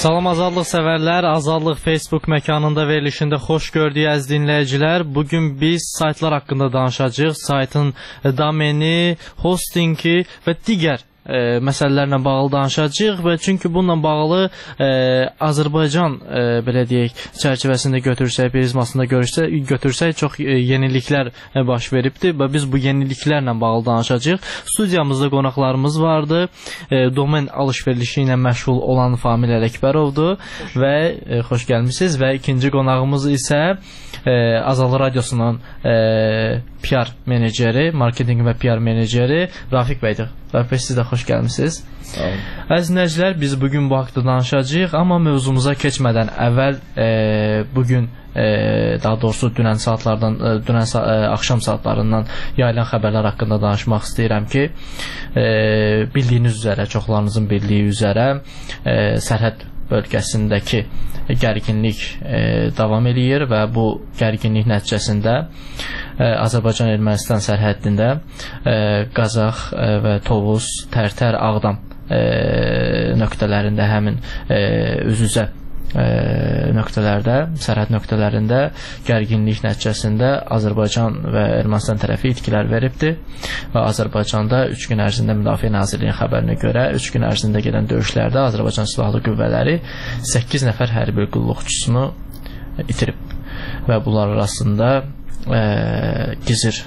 Salam azadlıq sevərlər, Azadlıq Facebook məkanında verilişində xoş gördük əziz dinləyicilər. Bugün biz saytlar haqqında danışacağıq. Saytın domeni, hostingi və digər məsələlərlə bağlı danışacağıq və çünki bununla bağlı Azərbaycan belə deyək çərçivəsində götürsək, prizmasında götürsək çox yeniliklər baş veribdir və biz bu yeniliklərlə bağlı danışacağıq. Studiyamızda qonaqlarımız vardı. Domen alış-verişi ilə məşğul olan Famil Ələkbərovdur və xoş gəlmisiniz və ikinci qonağımız isə Azadlıq Radiosunun PR meneceri, marketinq və PR meneceri Rafiq bəydir. Rafiq bəy, siz də xoş gəlmisiniz. Əziz dinləyicilər, biz bugün bu haqda danışacağıq, amma mövzumuza keçmədən əvvəl bugün daha doğrusu dünən axşam saatlarından yayılan xəbərlər haqqında danışmaq istəyirəm ki, bildiyiniz üzərə, çoxlarınızın bildiyi üzərə sərhəd bölgəsindəki gərginlik davam eləyir və bu gərginlik nəticəsində Azərbaycan-Ermənistan sərhəddində Qazax və Tovuz, Tərtər, Ağdam nöqtələrində həmin üz-üzə nöqtələrdə, sərhəd nöqtələrində gərginlik nəticəsində Azərbaycan və Ermənistan tərəfi itkilər veribdir və Azərbaycanda 3 gün ərzində Müdafiə Nazirliyinin xəbərinə görə 3 gün ərzində gedən döyüşlərdə Azərbaycan Silahlı Qüvvələri 8 nəfər hərbi qulluqçusunu itirib və bunlar arasında Gizir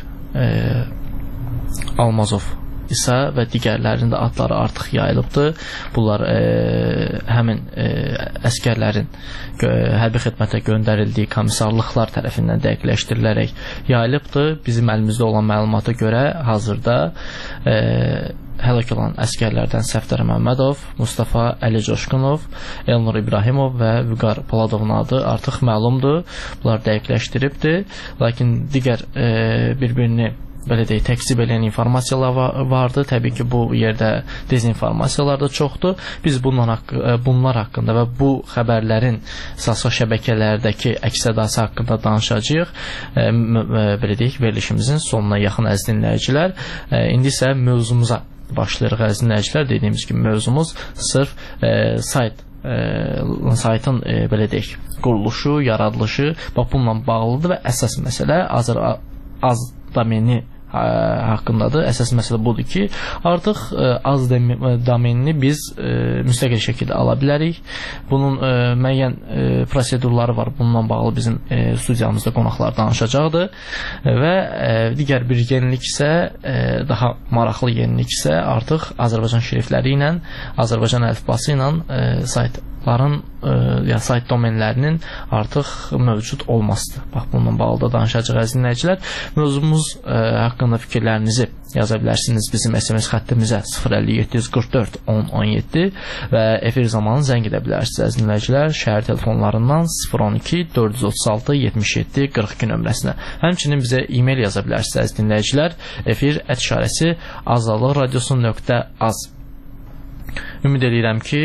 Almazov isə və digərlərinin də adları artıq yayılıbdır. Bunlar həmin əskərlərin hərbi xidmətə göndərildiyi komissarlıqlar tərəfindən dəqiqləşdirilərək yayılıbdır. Bizim əlimizdə olan məlumata görə hazırda həlak olan əskərlərdən Səfdər Məmmədov, Mustafa Əli Coşqunov, Elnur İbrahimov və Vüqar Poladovun adı artıq məlumdur. Bunlar dəqiqləşdiribdir. Lakin digər bir-birini belə deyək, təkzib eləyən informasiyalar vardı. Təbii ki, bu yerdə dezinformasiyalar da çoxdur. Biz bunlar haqqında və bu xəbərlərin sosial şəbəkələrdəki əks-sədası haqqında danışacağıq. Belə deyək, verilişimizin sonuna yaxın əziz dinləyicilər. İndi isə mövzumuza başlayırıq əziz dinləyicilər. Dediyimiz kimi mövzumuz sırf saytın belə deyək, quruluşu, yaradılışı bununla bağlıdır və əsas məsələ az domeni haqqındadır. Əsas məsələ budur ki, artıq az domenini biz müstəqil şəkildə ala bilərik. Bunun müəyyən prosedurları var. Bununla bağlı bizim studiyamızda qonaqlar danışacaqdır. Və digər bir yenilik isə, daha maraqlı yenilik isə artıq Azərbaycan şrifləri ilə, Azərbaycan əlifbası ilə saytların, sayt domenlərinin artıq mövcud olmasıdır. Bax, bununla bağlı da danışacaq əziz dinləyicilər. Mövzumuz haqqında fikirlərinizi yaza bilərsiniz bizim SMS xəttimizə 05744 1017 və efir zamanı zəng edə bilərsiniz əziz dinləyicilər şəhər telefonlarından 012 436 77 42 nömrəsinə. Həmçinin bizə e-mail yaza bilərsiniz əziz dinləyicilər efir@azadlıqradiosu.az. Ümid edirəm ki,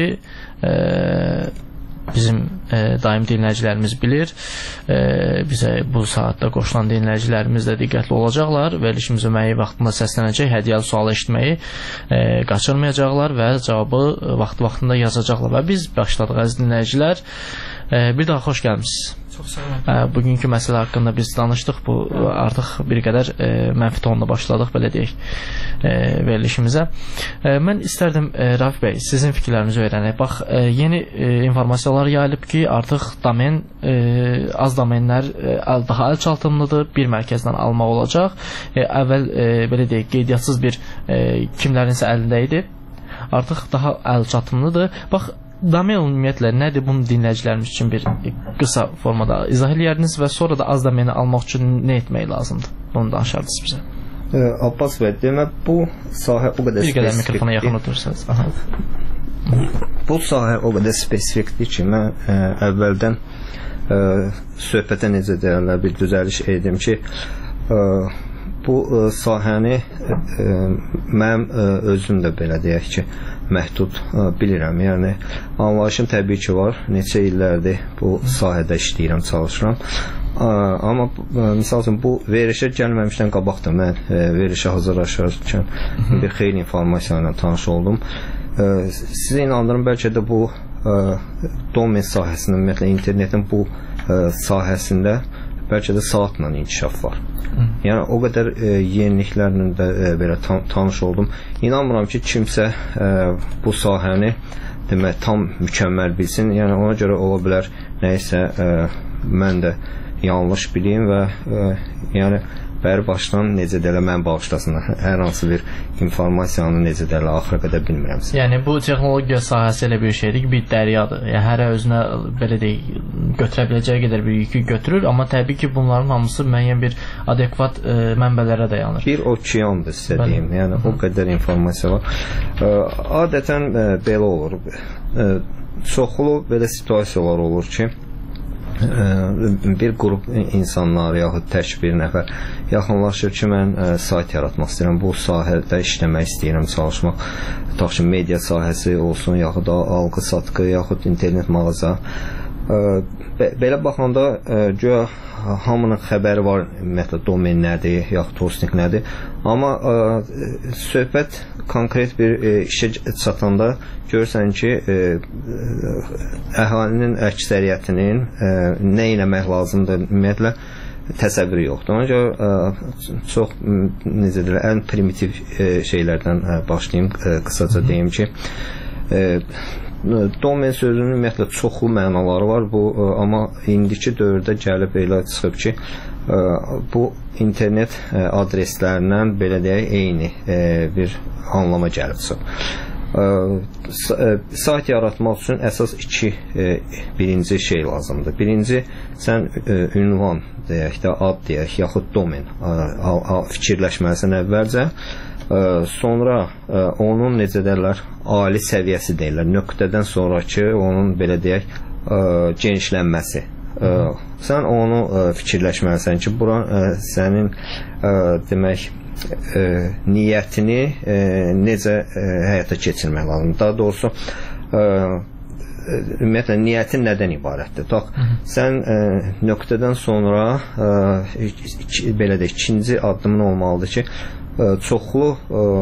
bizim daim dinləyicilərimiz bilir. Bizə bu saatda qoşulan dinləyicilərimiz də diqqətli olacaqlar. Verilişimizə müəyyən vaxtında səslənəcək, hədiyyəli sualı eşitməyi qaçırmayacaqlar və cavabı vaxtında yazacaqlar. Və biz başladıq əziz dinləyicilər. Bir daha xoş gəlmişsiniz. Bugünkü məsələ haqqında biz danışdıq. Bu artıq bir qədər mənfi tonla başladıq, belə deyək, verilişimizə. Mən istərdim, Rafiq bəy, sizin fikirlərinizi öyrənək. Bax, yeni informasiyalar yayılıb ki, artıq domen, az domenlər daha əlçatımlıdır, bir mərkəzdən almaq olacaq. Əvvəl, belə deyək, qeydiyyatsız bir kimlərinsə əlində idi. Artıq daha əlçatımlıdır. Bax, domen ümumiyyətlə nədir? Bunu dinləyicilərimiz üçün bir qısa formada izah edərdiniz və sonra da az domeni almaq üçün nə etmək lazımdır? Bunu danışardınız bizə. Abbas bəy, demək bu sahə o qədər spesifikdir. Bir qədər mikrofona yaxın oturursanız. Bu sahə o qədər spesifikdir ki, mən əvvəldən söhbətə necə deyərlər, bir düzəliş edim ki, bu sahəni mənim özüm də belə deyək ki, məhdud bilirəm. Yəni, anlayışım təbii ki var. Neçə illərdir bu sahədə işləyirəm, çalışıram. Amma misal üçün bu verilişə gəlməmişdən qabaqdır. Mən verilişə hazırlaşarkən bir xeyli informasiya ilə tanış oldum. Sizə inandırım, bəlkə də bu domen sahəsində, ümumiyyətlə internetin bu sahəsində bəlkə də saatla inkişaf var. Yəni o qədər yeniliklərlə də belə tanış oldum. İnanmıram ki, kimsə bu sahəni demək tam mükəmməl bilsin. Yəni ona görə ola bilər nəyisə mən də yanlış bileyim və yəni bəri başdan necə də elə mən bağışlasınlar. Hər hansı bir informasiyanı necə də elə axıra qədər bilmirəmsə. Yəni bu texnologiya sahəsi elə bir şeydir ki, bir dəryadır. Yəni hərə özünə belə deyək götürə biləcəyi qədər bir yükü götürür, amma təbii ki, bunların hamısı müəyyən bir adekvat mənbələrə dayanır. Bir okeandır sizə deyim. Yəni o qədər informasiya var. Adətən belə olur. Çoxlu belə situasiyalar olur ki, bir qrup insanlar yaxud tək bir nəfər yaxınlaşır ki, mən sayt yaratmaq istəyirəm, bu sahədə işləmək istəyirəm, çalışmaq, tutaq ki, media sahəsi olsun, yaxud da alqı-satqı, yaxud internet mağaza. Belə baxanda güya hamının xəbəri var, ümumiyyətlə domen nədir, yaxud hosting nədir, amma söhbət konkret bir işə çatanda görürsən ki, əhalinin əksəriyyətinin nə eləmək lazımdır, ümumiyyətlə təsəvvürü yoxdur. Ona görə çox, necə deyirlər, ən primitiv şeylərdən başlayayım, qısaca deyim ki, domen sözünün ümumiyyətlə çoxlu mənaları var, amma indiki dövrdə gəlib elə çıxıb ki, bu internet adreslərindən belə deyək, eyni bir anlama gəlib çıxıb. Sayt yaratmaq üçün əsas birinci şey lazımdır. Birinci, sən ünvan deyək də, ad deyək, yaxud domen fikirləşməlisən əvvəlcə. Sonra onun necə deyirlər, ali səviyyəsi deyirlər, nöqtədən sonraki onun belə deyək genişlənməsi. Sən onu fikirləşməlisən ki, bura sənin demək niyyətini necə həyata keçirmək lazımdır. Daha doğrusu ümumiyyətlə niyyətin nədən ibarətdir? Sən nöqtədən sonra belə deyək, ikinci addımın olmalıdır ki, çoxlu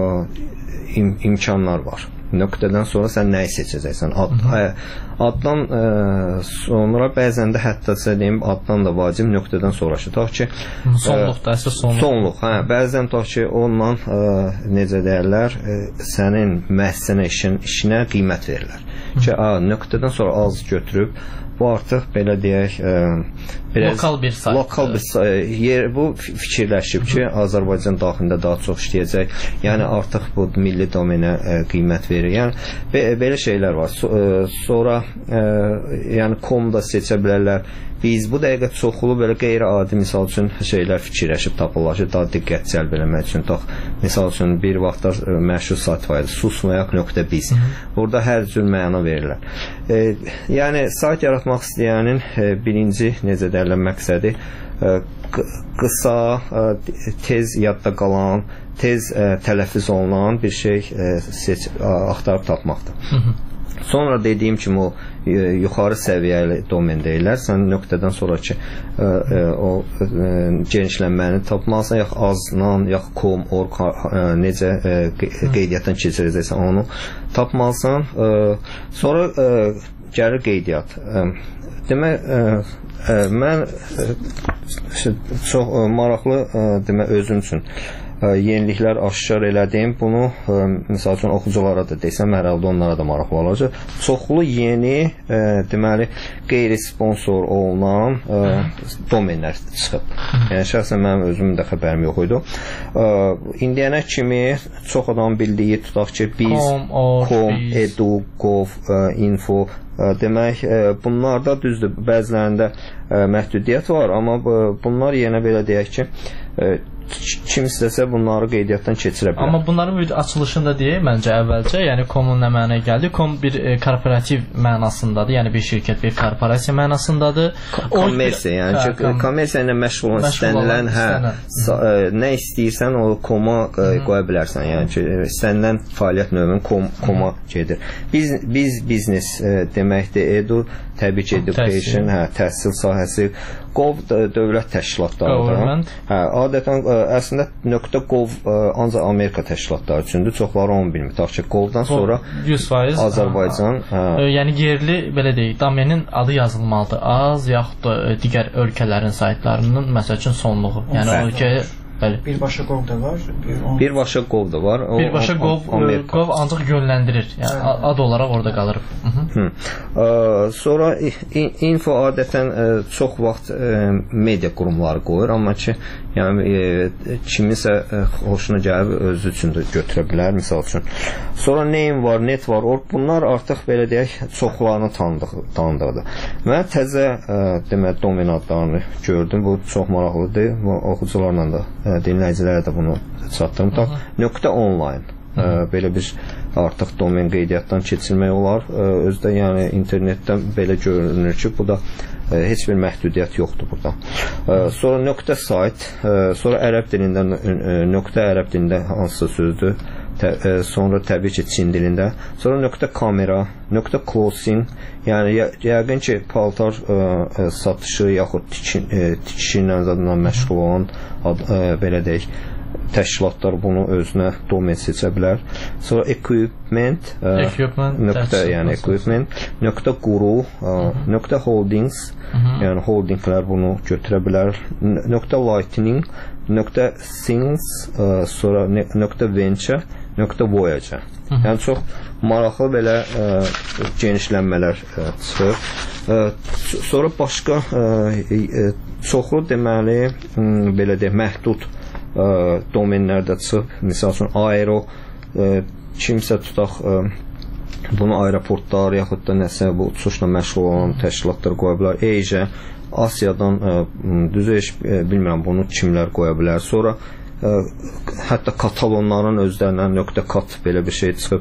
imkanlar var. Nöqtədən sonra sən nəyi seçəcəksən? Addan sonra bəzən də hətta deyim, addan da vacib, nöqtədən sonraki. Sonluqda, əsas sonluq. Sonluq, hə. Bəzən ki, onunla necə deyərlər, sənin məhsənə işinə qiymət verirlər. Ki, nöqtədən sonra az götürüb, bu artıq belə deyək, lokal bir sayt. Lokal bir yer, bu fikirləşib ki, Azərbaycan daxilində daha çox işləyəcək. Yəni artıq bu milli domenə qiymət verir. Yəni belə şeylər var. Sonra yəni com da seçə bilərlər. Biz bu dəqiqə çoxlu belə qeyri-adi misal üçün şeylər fikirləşib tapırlar ki, daha diqqət cəlb eləmək üçün. Misal üçün bir vaxtlar məşhur sayt var idi, susmayak.biz. Burada hər cür məna verirlər. Yəni sayt yaratmaq istəyənin birinci necə deyirlər məqsədi qısa, tez yadda qalan, tez tələffüz olunan bir şey axtarıb tapmaqdır. Sonra dediyim kimi o yuxarı səviyyəli domen deyirlər. Sən nöqtədən sonraki o genişlənməni tapmalısan, yaxud aznan, yaxud com, org, necə qeydiyyatdan keçirəcəksən onu tapmalısan. Sonra gəlir qeydiyyat. Demək, mən çox maraqlı özüm üçün yeniliklər aşkar elədim. Bunu misal üçün oxuculara da desəm, hər halda onlara da maraqlı olacaq. Çoxlu yeni, deməli, qeyri-sponsor olunan domenlər çıxıb. Yəni şəxsən mənim özümün də xəbərim yox idi. İndiyənə kimi çox adam bildiyi, tutaq ki, biz, com, edu, gov, info, demək, bunlarda düzdür, bəzilərində məhdudiyyət var, amma bunlar yenə belə deyək ki, kim istəsə bunları qeydiyyatdan keçirə bilər. Amma bunların açılışında deyək, məncə əvvəlcə, yəni comun nə mənaya gəldi? Com bir korporativ mənasındadır, yəni bir şirkət, bir korporasiya mənasındadır. Kommersiya, yəni kommersiya ilə məşğul olan istənilən, nə istəyirsən o coma qoya bilərsən, yəni ki, istənilən fəaliyyət növün coma gedir. Biz biznes deməkdir, edu, təbii ki, education, təhsil sahəsi sahəsi Gov dövlət təşkilatlarıdır. Adətən əslində .gov ancaq Amerika təşkilatları üçündür. Çoxları onu bilmir. Tutaq ki, Govdan sonra 100% Azərbaycan. Yəni yerli belə deyək, domenin adı yazılmalıdır. Az yaxud da digər ölkələrin saytlarının məsəl üçün sonluğu. Yəni o ölkəyə Birbaşa Gov da var. Birbaşa Gov da var. Birbaşa Gov ancaq yönləndirir. Yəni ad olaraq orada qalır. Sonra info adətən çox vaxt media qurumları qoyur, amma ki, yəni kiminsə xoşuna gəlib özü üçün də götürə bilər, misal üçün. Sonra name var, net var, bunlar artıq belə deyək, çoxlarını tanıdığıdır. Mən təzə demək domen adlarını gördüm. Bu çox maraqlıdır. Oxucularla da dinləyicilərə də bunu çatdırım. .online belə bir artıq domen qeydiyyatdan keçirmək olar. Özdə yəni internetdən belə görünür ki, bu da heç bir məhdudiyyət yoxdur burada. Sonra .site, sonra ərəb dilindən ərəb dilində hansısa sözdür. Sonra təbii ki, Çin dilində. Sonra .kamera, .closing, yəni yəqin ki, paltar satışı yaxud tikişi ilə zadından məşğul olan belə deyək, təşkilatlar bunu özünə domen seçə bilər. Sonra equipment, yəni equipment, .guru, .holdings, yəni holdinglər bunu götürə bilər. .lightning, .things, sonra .venture, .voyager. Yəni çox maraqlı belə genişlənmələr çıxır. Sonra başqa çoxlu deməli belə deyək, məhdud domenlərdə çıxıb. Misal üçün aero, kimsə tutaq bunu aeroportlar yaxud da nəsə bu uçuşla məşğul olan təşkilatlar qoya bilər. Asia, Asiyadan düzü heç bilmirəm bunu kimlər qoya bilər. Sonra hətta katalonların özlərindən .cat belə bir şey çıxıb.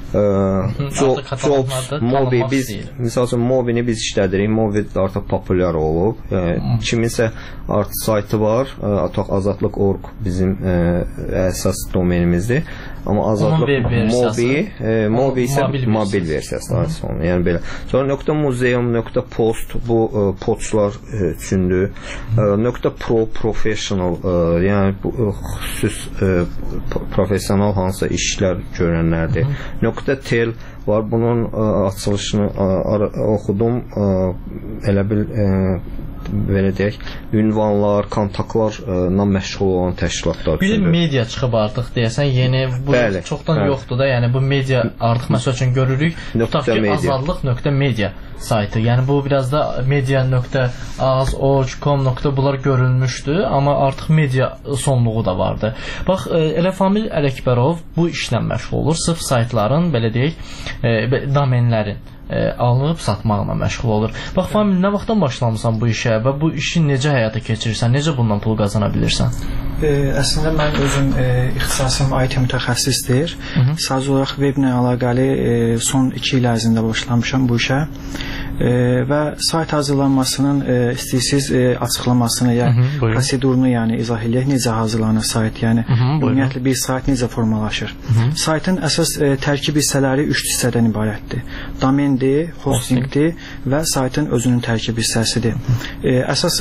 Jobs, Mobi, biz misal üçün Mobini biz işlədirik. Mobi artıq populyar olub. Kiminsə artıq saytı var. Azadlıq.org bizim əsas domenimizdir. Amma azadlıq Mobi isə mobil versiyası. Yəni belə. Sonra .museum, .post bu poçlar üçündür. .pro, professional, yəni bu xüsus professional hansısa işlər görənlərdir. .tel var. Bunun açılışını oxudum. Elə bil belə deyək, ünvanlar, kontaktlarla məşğul olan təşkilatlar. Bir media çıxıb artıq deyəsən, yeni bu çoxdan yoxdur da, yəni bu media artıq məsəl üçün görürük. Tutaq ki, azadlıq.media saytı. Yəni bu biraz da media.az.org.com. bunlar görülmüşdü, amma artıq media sonluğu da vardı. Bax, elə Famil Ələkbərov bu işlə məşğul olur. Sırf saytların, belə deyək, domenlərin alınıb satmaqla məşğul olur. Bax, Famil, nə vaxtdan başlamısan bu işə və bu işi necə həyata keçirirsən, necə bundan pul qazana bilirsən? Əslində mən özüm ixtisasım IT mütəxəssisdir. Sadəcə olaraq weblə əlaqəli son 2 il ərzində başlamışam bu işə və sayt hazırlanmasının istəyirsiniz açıqlamasını ya prosedurunu yəni izah eləyək, necə hazırlanır sayt, yəni ümumiyyətlə bir sayt necə formalaşır. Saytın əsas tərkib hissələri 3 hissədən ibarətdir. Domendir, hostingdir və saytın özünün tərkib hissəsidir. Əsas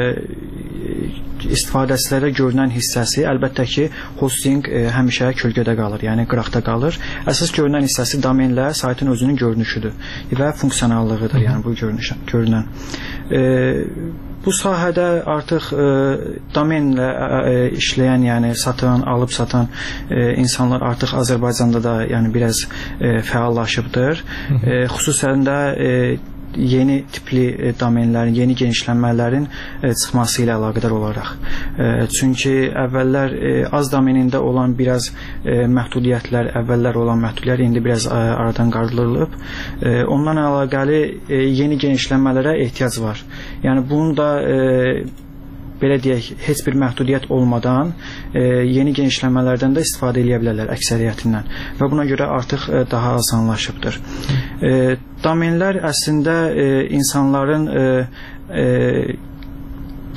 istifadəçilərə görünən hissəsi əlbəttə ki, hosting həmişə kölgədə qalır, yəni qıraqda qalır. Əsas görünən hissəsi domenlə saytın özünün görünüşüdür və funksionallığıdır, yəni bu görünən. Bu sahədə artıq domenlə işləyən, yəni satan, alıb satan insanlar artıq Azərbaycanda da yəni biraz fəallaşıbdır. Xüsusən də yeni tipli domenlərin, yeni genişlənmələrin çıxması ilə əlaqədar olaraq. Çünki əvvəllər az domenində olan biraz məhdudiyyətlər, əvvəllər olan məhdudiyyətlər indi biraz aradan qaldırılıb. Ondan əlaqəli yeni genişlənmələrə ehtiyac var. Yəni bunu da belə deyək, heç bir məhdudiyyət olmadan yeni genişlənmələrdən də istifadə edə bilərlər əksəriyyətindən və buna görə artıq daha asanlaşıbdır. Domenlər əslində insanların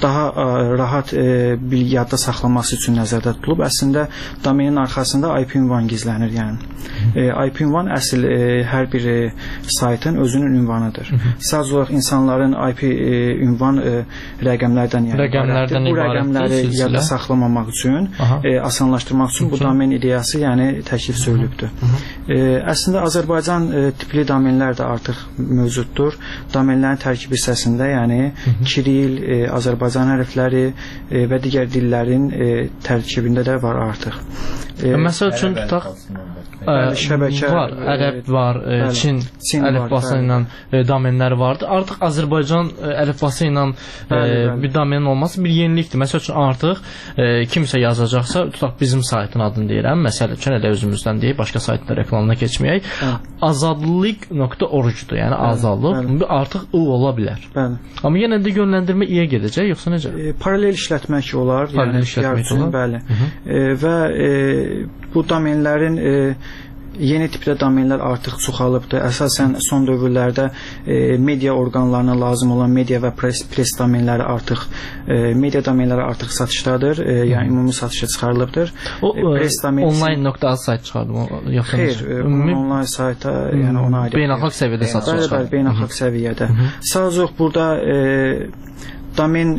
daha rahat bilgi yadda saxlaması üçün nəzərdə tutulub. Əslində domenin arxasında IP ünvan gizlənir, yəni. IP ünvan əsl hər bir saytın özünün ünvanıdır. Sadəcə olaraq insanların IP ünvan rəqəmlərdən, yəni bu rəqəmləri yadda saxlamamaq üçün, asanlaşdırmaq üçün bu domen ideyası, yəni təklif söylübdür. Əslində Azərbaycan tipli domenlər də artıq mövcuddur. Domenlərin tərkib hissəsində, yəni Kiril, Azərbaycan hərfləri və digər dillərin tərkibində də var artıq. Məsəl üçün tutaq şəbəkə var, ərəb var, Çin əlifbası ilə domenləri vardı. Artıq Azərbaycan əlifbası ilə bir domenin olması bir yenilikdir. Məsəl üçün artıq kimsə yazacaqsa, tutaq bizim saytın adını deyirəm, məsəl üçün elə özümüzdən deyib, başqa saytda reklamına keçməyək, azadlıq.org-dur, yəni azadlıq artıq o ola bilər. Amma yenə də yönləndirmə iyə gedəcək, yoxsa necə? Paralel işlətmək olar, yəni PR üçün, bəli. Və bu domenlərin yeni tipdə domenlər artıq çoxalıbdır. Əsasən son dövrlərdə media orqanlarına lazım olan media və press domenləri artıq media domenləri artıq satışdadır. Yəni ümumi satışa çıxarılıbdır. O online.az sayt çıxardı yoxsa xeyr, onlayn sayta, yəni ona aid beynəlxalq səviyyədə satışa çıxardı. Bəli, beynəlxalq səviyyədə. Sadəcə burada domen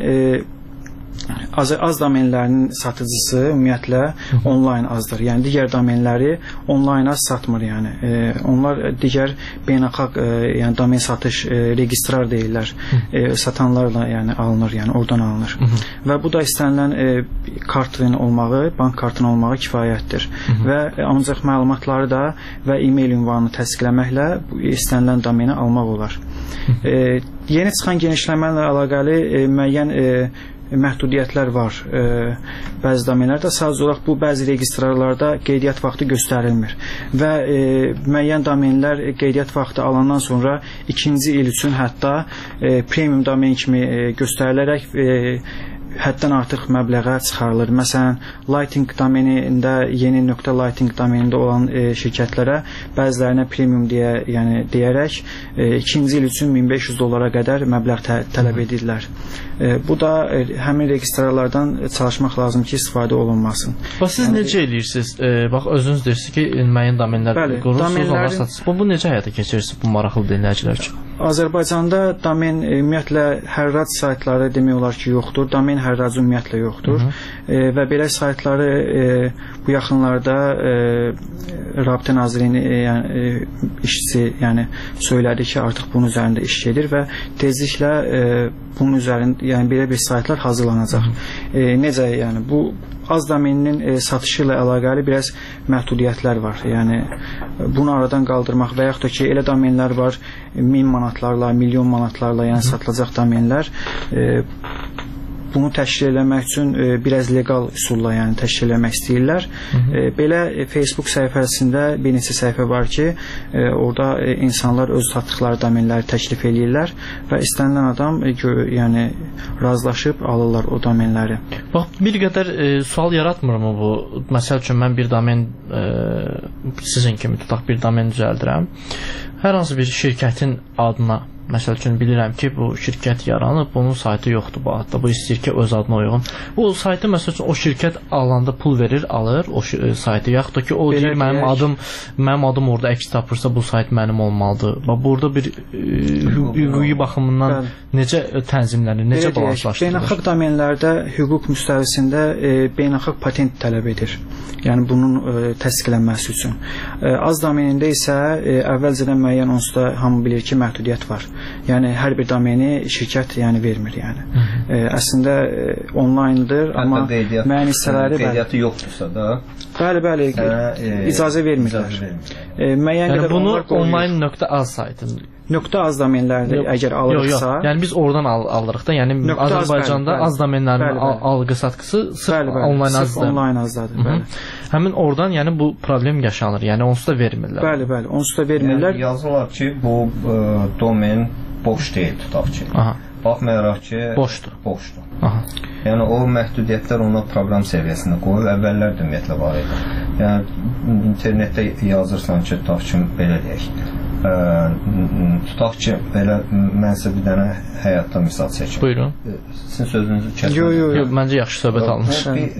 az domenlərinin satıcısı ümumiyyətlə onlayn azdır. Yəni digər domenləri onlayn az satmır, yəni. Onlar digər beynəlxalq yəni domen satış registrar deyirlər. Satanlarla yəni alınır, yəni oradan alınır. Və bu da istənilən kartın olmağı, bank kartının olmağı kifayətdir. Və ancaq məlumatları da və e-mail ünvanını təsdiqləməklə istənilən domeni almaq olar. Yeni çıxan genişləmə ilə əlaqəli müəyyən məhdudiyyətlər var. Bəzi domenlərdə sadəcə olaraq bu bəzi registrarlarda qeydiyyat vaxtı göstərilmir və müəyyən domenlər qeydiyyat vaxtı alandan sonra ikinci il üçün hətta premium domen kimi göstərilərək həddən artıq məbləğə çıxarılır. Məsələn, Lighting domenində, yeni .lighting domenində olan şirkətlərə bəzilərinə premium deyərək ikinci il üçün $1500 qədər məbləğ tələb edirlər. Bu da həmin registrarlardan çalışmaq lazım ki, istifadə olunmasın. Bax, siz necə edirsiniz? Bax, özünüz deyirsiniz ki, müəyyən domenlər qurursunuz, onlar satırsınız. Bu necə həyata keçirirsiniz bu maraqlı dinləyicilər üçün? Azərbaycanda domen ümumiyyətlə hərrac saytları demək olar ki, yoxdur. Domen hərracı ümumiyyətlə yoxdur. Və belə saytları bu yaxınlarda Rabitə Nazirliyinin işçisi söylədi ki, artıq bunun üzərində iş gedir və tezliklə bunun üzərində belə bir saytlar hazırlanacaq. Necə, bu az domeninin satışı ilə əlaqəli biraz məhdudiyyətlər var. Yəni bunu aradan qaldırmaq və yaxud da ki, elə domenlər var 1000 manatlarla, milyon manatlarla satılacaq domenlər. Bunu təşkil eləmək üçün biraz legal üsulla təşkil eləmək istəyirlər. Belə Facebook səhifəsində bir neçə səhifə var ki, orada insanlar öz satdıqları domenləri təklif eləyirlər və istənilən adam razılaşıb alırlar o domenləri. Bax, bir qədər sual yaratmırmı bu? Məsəl üçün, mən bir domen sizin kimi tutaq bir domen düzəldirəm. Hər hansı bir şirkətin adına, məsəl üçün bilirəm ki, bu şirkət yaranıb, bunun saytı yoxdur bu adda, bu istəyir ki, öz adına uyğun. Bu saytı, məsəl üçün, o şirkət alanda pul verir, alır o saytı, yaxud da ki, o deyir, mənim adım orada əks tapırsa, bu sayt mənim olmalıdır. Burada bir hüquqi baxımından necə tənzimlənir, necə balanslaşdırılır? Beynəlxalq domenlərdə hüquq müstəvisində beynəlxalq patent tələb edir. Yəni, bunun təsdiqlənməsi üçün. Az domenində isə əvvəlcədən müəyyən onsuz da hamı bilir ki, məhdudiyyət var. Yəni, hər bir domeni şirkət vermir. Əslində online'dır, amma müəyyən hissələri qeydiyyatı yoxdursa da bəli, icazə vermirlər. Yəni, bunu online.az saytın .az domenlərdə əgər alırıqsa... Yəni, biz oradan alırıq da, yəni Azərbaycanda az domenlərin algı-satqısı sırf online azdadır. Həmin oradan bu problem yaşanır, yəni onsuz da vermirlər. Bəli, onsuz da vermirlər. Yazırlar ki, bu domen boş deyil, tutaq ki. Baxmayaraq ki, boşdur. Yəni, o məhdudiyyətlər ona proqram səviyyəsində qoyur, əvvəllər də ümumiyyətlə var idi. Yəni, internetdə yazırsan ki, tutaq ki, belə deyək. tutaq ki, belə mənsə bir dənə həyatda misal çəkim. Buyurun. Sizin sözünüzü kəsmək. Yox, məncə yaxşı söhbət almış.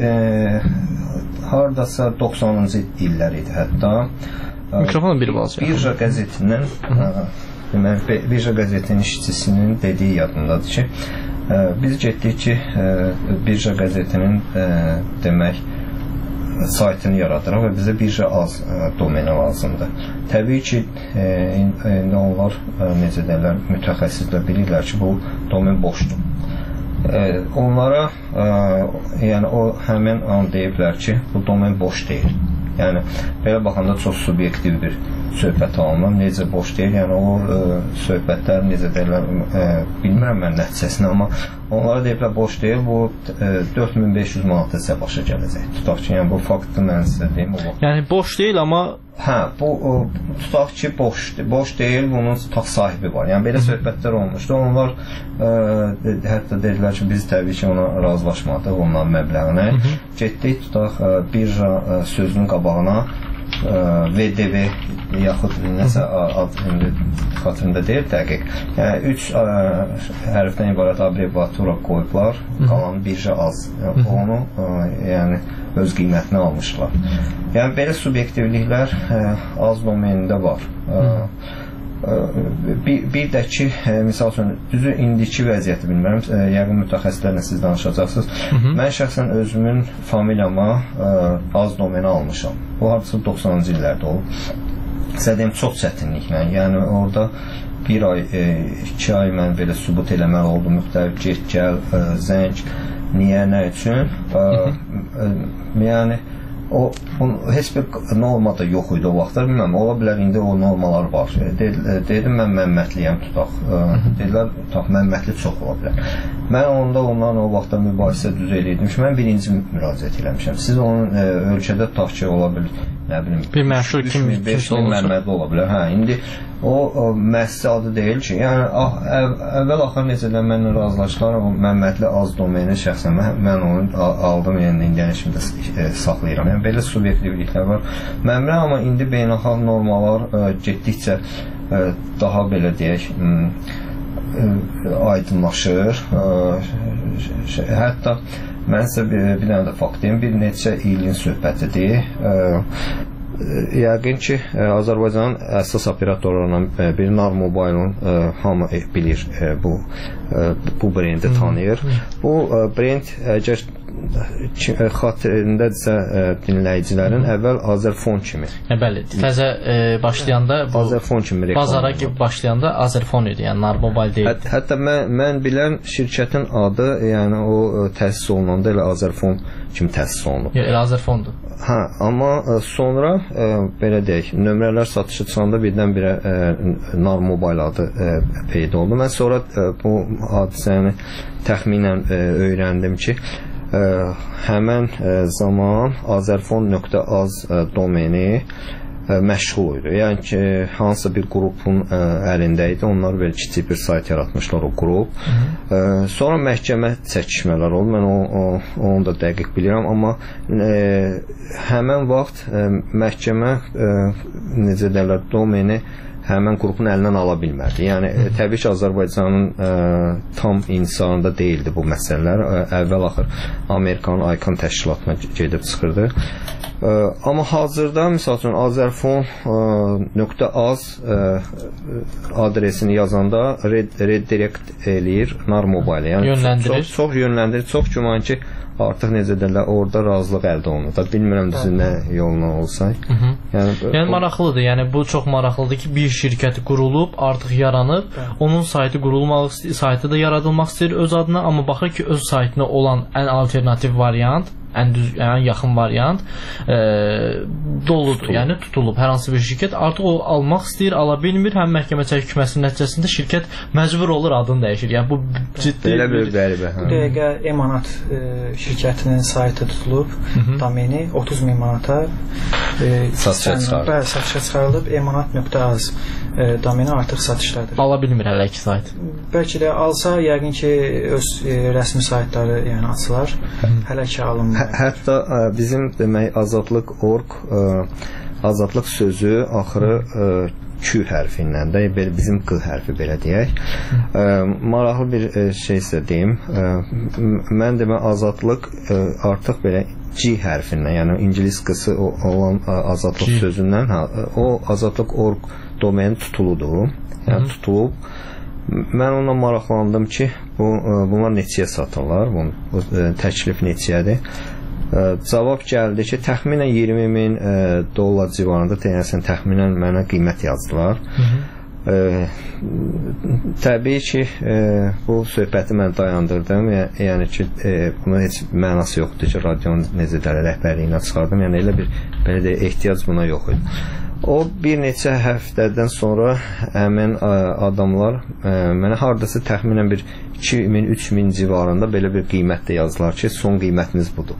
Hardasa 90-cı illər idi hətta. Mikrofonu bir balaca. Birja qəzetinin Birja qəzetinin işçisinin dediyi yadındadır ki, biz getdik ki, Birja qəzetinin demək saytını yaradırıq və bizə birja az domeni lazımdır. Təbii ki, indi onlar necə deyirlər, mütəxəssislər bilirlər ki, bu domen boşdur. Onlara yəni o həmin an deyiblər ki, bu domen boş deyil. Yəni belə baxanda çox subyektiv bir söhbət alınır. Necə boş deyil, yəni o söhbətlər necə deyirlər, bilmirəm mən nəticəsini, amma onlara deyiblər boş deyil, bu 4500 manata sizə başa gələcək. Tutaq ki, yəni bu faktı mən sizə deyim. Yəni boş deyil, amma bu tutaq ki, boş deyil, bunun tutaq sahibi var. Yəni belə söhbətlər olmuşdu. Onlar hətta dedilər ki, biz təbii ki, ona razılaşmadıq, onların məbləğinə. Getdik, tutaq birja sözünün qabağına VDV yaxud nəsə xatırında deyil dəqiq. Yəni 3 hərfdən ibarət abreviatura qoyublar, qalan birja az. Onu yəni öz qiymətini almışlar. Yəni belə subyektivliklər az domenində var. Bir də ki, misal üçün, düzü indiki vəziyyəti bilmirəm, yəqin mütəxəssislərlə siz danışacaqsınız. Mən şəxsən özümün familiyama az domeni almışam. Bu hardasa 90-cı illərdə olub. Sizə deyim, çox çətinliklə. Yəni orada bir ay, 2 ay mən belə sübut eləməli oldum, müxtəlif get, gəl, zəng, niyə, nə üçün. Yəni heç bir norma da yox idi o vaxtlar, bilməm, ola bilər indi o normalar var. Dedim, mən məmmətliyəm tutaq. Dedilər, tutaq, məmmətli çox ola bilər. Mən ondan o vaxtda mübahisə düz eləyirdim ki, mən birinci müraciət eləmişəm. Siz onun ölkədə tutaq ki, ola bilər, nə bilim, bir məşhur kimi 5000 məmmədli ola bilər. İndi o müəssisə adı deyil ki, yəni əvvəl-axır necə də mənlə razılaşdılar, o məmmədli az domeni şəxsən mən onu aldım, yəni indiyən kimi də saxlayıram. Yəni belə subyektivliklər var. Məmrə, amma indi beynəlxalq normalar getdikcə daha belə deyək aydınlaşır. Hətta mən sizə bir dənə də fakt deyim, bir neçə ilin söhbətidir. Yəqin ki, Azərbaycanın əsas operatorlarından biri Narmobile'ın hamı bilir, bu brendi tanıyır. Bu brend, əgər xatirindədirsə dinləyicilərin, əvvəl Azerfon kimi. Bəli, təzə başlayanda Azerfon kimi bazara başlayanda Azerfon idi, yəni Narmobile deyildi. Hətta mən bilən şirkətin adı, yəni o təsis olunanda elə Azerfon kimi təsis olunub. Elə Azerfondur. Amma sonra belə deyək, nömrələr satışa çıxanda birdən-birə Narmobile adı peyda oldu. Mən sonra bu hadisəni təxminən öyrəndim ki, həmən zaman azerfon.az domeni məşğul idi. Yəni ki, hansısa bir qrupun əlində idi. Onlar belə kiçik bir sayt yaratmışlar o qrup. Sonra məhkəmə çəkişmələr oldu. Mən onu da dəqiq bilirəm. Amma həmən vaxt məhkəmə necə deyirlər, domeni həmən qrupun əlindən ala bilmədi. Yəni, təbii ki, Azərbaycanın tam intisarında deyildi bu məsələlər. Əvvəl-axır Amerikanın ICANN təşkilatına gedib çıxırdı. Amma hazırda, misal üçün, azerfon.az adresini yazanda redirect eləyir Narmobile. Yəni, çox yönləndirir. Çox güman ki, artıq necə deyirlər, orada razılıq əldə olunur. Bilmirəm düzü nə yoluna olsa. Yəni maraqlıdır. Yəni bu çox maraqlıdır ki, bir şirkət qurulub, artıq yaranıb, onun saytı qurulmaq istəyir, saytı da yaradılmaq istəyir öz adına, amma baxır ki, öz saytına olan ən alternativ variant, ən yaxın variant doludur, yəni tutulub hər hansı bir şirkət artıq o almaq istəyir, ala bilmir, həm məhkəmə çəkməsinin nəticəsində şirkət məcbur olur, adını dəyişir. Yəni bu ciddi belə bir qəribə. Bu dəqiqə Emanat şirkətinin saytı tutulub, domeni 30.000 manata satışa çıxarılıb, emanat.az domeni artıq satışdadır. Ala bilmir hələ ki sayt. Bəlkə də alsa, yəqin ki öz rəsmi saytları yəni açılar, hələ ki alınmır. Hətta bizim demək Azadlıq.org azadlıq sözü axırı Q hərfindən də, bizim Q hərfi belə deyək. Maraqlı bir şey isə deyim. Mən demə azadlıq artıq belə G hərfindən, yəni ingilis qısı olan azadlıq sözündən, o azadlıq.org domeni tutuludur. Yəni tutulub. Mən onunla maraqlandım ki, bunlar neçəyə satırlar, bu təklif neçəyədir. Cavab gəldi ki, təxminən $20,000 civarında deyəsən təxminən mənə qiymət yazdılar. Təbii ki, bu söhbəti mən dayandırdım. Yəni ki, buna heç mənası yoxdur ki, radionun necə də rəhbərliyinə çıxardım. Yəni elə bir belə də ehtiyac buna yox idi. O bir neçə həftədən sonra həmin adamlar mənə hardasa təxminən bir 2000-3000 civarında belə bir qiymətdə yazdılar ki, son qiymətiniz budur.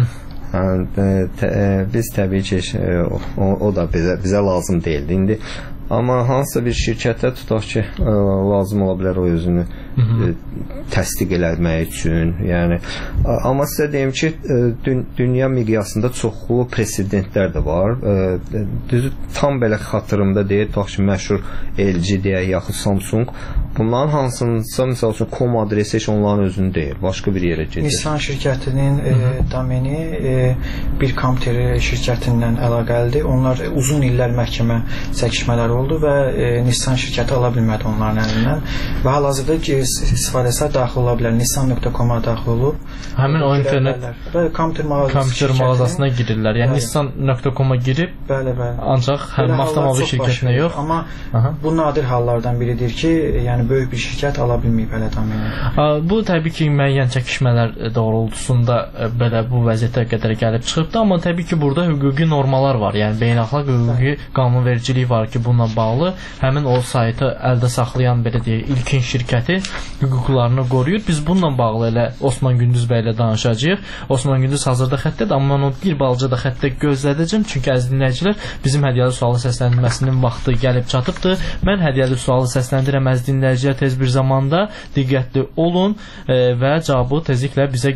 Biz təbii ki, o da bizə lazım deyildi. İndi amma hansısa bir şirkətə tutaq ki, lazım ola bilər o özünü təsdiq eləmək üçün. Yəni, amma sizə deyim ki, dünya miqyasında çoxlu presidentlər də var. Düzü tam belə xatırımda deyil, tutaq ki, məşhur LG deyək, yaxud Samsung. Bunların hansınsa, misal üçün, com adresi heç onların özünü deyil, başqa bir yerə gedir. Nissan şirkətinin domeni bir kompüter şirkətindən əlaqəlidir. Onlar uzun illər məhkəmə çəkişmələri oldu və Nissan şirkəti ala bilmədi onların əlindən və hal-hazırda istifadəçilər daxil ola bilər. Nissan.com-a daxil olub. Həmin o internet kompüter mağazasına girirlər. Yəni Nissan.com-a girib ancaq həmin avtomobil şirkətinə yox. Amma bu nadir hallardan biridir ki, yəni böyük bir şirkət ala bilməyib belə domeni. Bu təbii ki, müəyyən çəkişmələr doğrultusunda belə bu vəziyyətə qədər gəlib çıxıbdı, amma təbii ki, burada hüquqi normalar var. Yəni beynəlxalq hüquqi qanunvericilik var ki, bununla bağlı həmin o saytı əldə saxlayan belə deyək, ilkin şirkəti hüquqlarını qoruyur. Biz bununla bağlı elə Osman Gündüz bəy ilə danışacağıq. Osman Gündüz hazırda xəttədir, amma mən onu bir balaca da xəttə gözlədəcəm, çünki əziz dinləyicilər, bizim hədiyyəli sualı səsləndirməsinin vaxtı gəlib çatıbdır. Mən hədiyyəli sualı səsləndirəm, əziz dinləyicilər, tez bir zamanda diqqətli olun və cavabı tezliklə bizə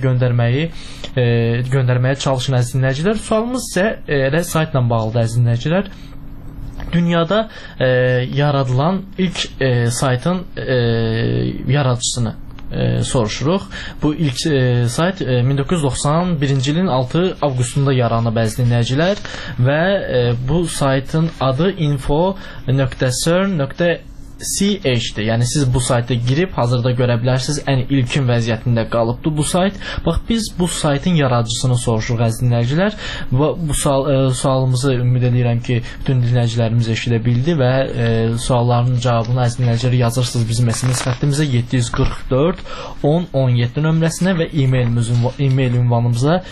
göndərməyə çalışın, əziz dinləyicilər. Sualımız isə elə saytla bağlıdır, əziz dinləyicilər. Dünyada yaradılan ilk saytın yaradıcısını soruşuruq. Bu ilk sayt 1991-ci ilin 6 avqustunda yaranıb, əziz dinləyicilər, və bu saytın adı info.cern.ch-dir. Yəni siz bu sayta girib hazırda görə bilərsiniz, ən ilkin vəziyyətində qalıbdır bu sayt. Bax, biz bu saytın yaradıcısını soruşuruq, əziz dinləyicilər. Bu sualımızı ümid edirəm ki, bütün dinləyicilərimiz eşidə bildi və sualların cavabını, əziz dinləyicilər, yazırsınız bizim SMS xəttimizə 744 1017 nömrəsinə və e-mail ünvanımıza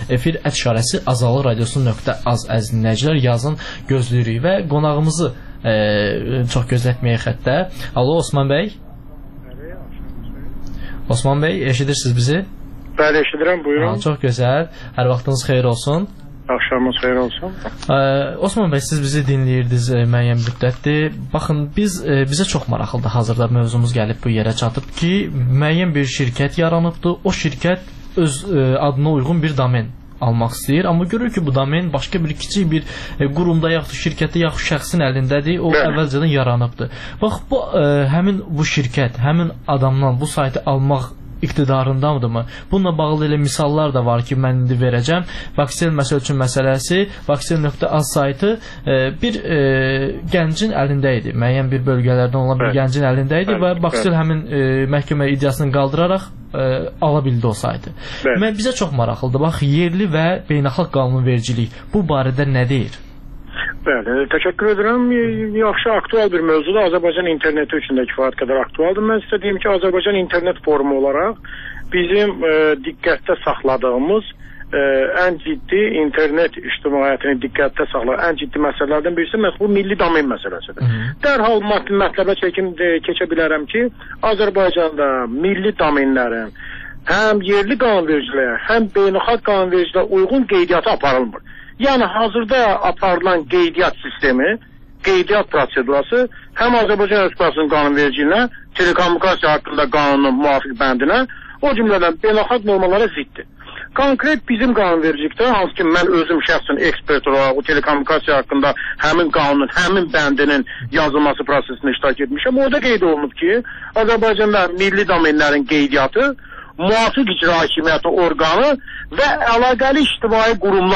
efir@azalradiosu.az, əziz dinləyicilər, yazın, gözləyirik və qonağımızı çox gözlətməyək xəttə. Alo, Osman bəy. Osman bəy, eşidirsiniz bizi? Bəli, eşidirəm, buyurun. Çox gözəl, hər vaxtınız xeyir olsun. Axşamınız xeyir olsun. Osman bəy, siz bizi dinləyirdiniz müəyyən müddətdir. Baxın, bizə çox maraqlıdır, hazırda mövzumuz gəlib bu yerə çatıb ki, müəyyən bir şirkət yaranıbdır. O şirkət öz adına uyğun bir domen almaq istəyir, amma görür ki, bu domen başqa bir kiçik bir qurumda yaxud şirkətdə yaxud şəxsin əlindədir, o əvvəlcədən yaranıbdır. Bax, həmin bu şirkət, həmin adamdan bu saytı almaq iqtidarındamdırmı? Bununla bağlı elə misallar da var ki, mən indi verəcəm. Vaxsel məsəl üçün məsələsi, vaxsel.az saytı bir gəncin əlində idi. Müəyyən bir bölgələrdən olan bir gəncin əlində idi və Vaxsel həmin məhkəmə iddiasını qaldıraraq ala bildi o saytı. Bizə çox maraqlıdır. Bax, yerli və beynəlxalq qanunvericilik bu barədə nə deyir? Bəli, təşəkkür edirəm. Yaxşı, aktual bir mövzudur. Azərbaycan interneti üçün də kifayət qədər aktualdır. Mən sizə deyim ki, Azərbaycan internet forumu olaraq bizim diqqətdə saxladığımız ən ciddi internet ictimaiyyətini diqqətdə saxlayan ən ciddi məsələlərdən birisi bu milli domen məsələsidir. Dərhal mətləbə keçə bilərəm ki, Azərbaycanda milli domenlərin həm yerli qanunvericiliyə, həm beynəlxalq qanunvericiliyə uyğun qeydiyyatı aparılmır. Yəni, hazırda aparılan qeydiyyat sistemi, qeydiyyat prosedurası həm Azərbaycan Respublikasının qanunvericiliyinə, telekommunikasiya haqqında qanunun müvafiq bəndinə, o cümlədən beynəlxalq normalara ziddir. konkret bizim qanunvericilikdə, hansı ki mən özüm şəxsən ekspert olaraq o telekommunikasiya haqqında həmin qanunun, həmin bəndinin yazılması prosesində iştirak etmişəm. Orada qeyd olunub ki, Azərbaycanda milli domenlərin qeydiyyatı müvafiq icra hakimiyyəti orqanı və əlaqəli ictimai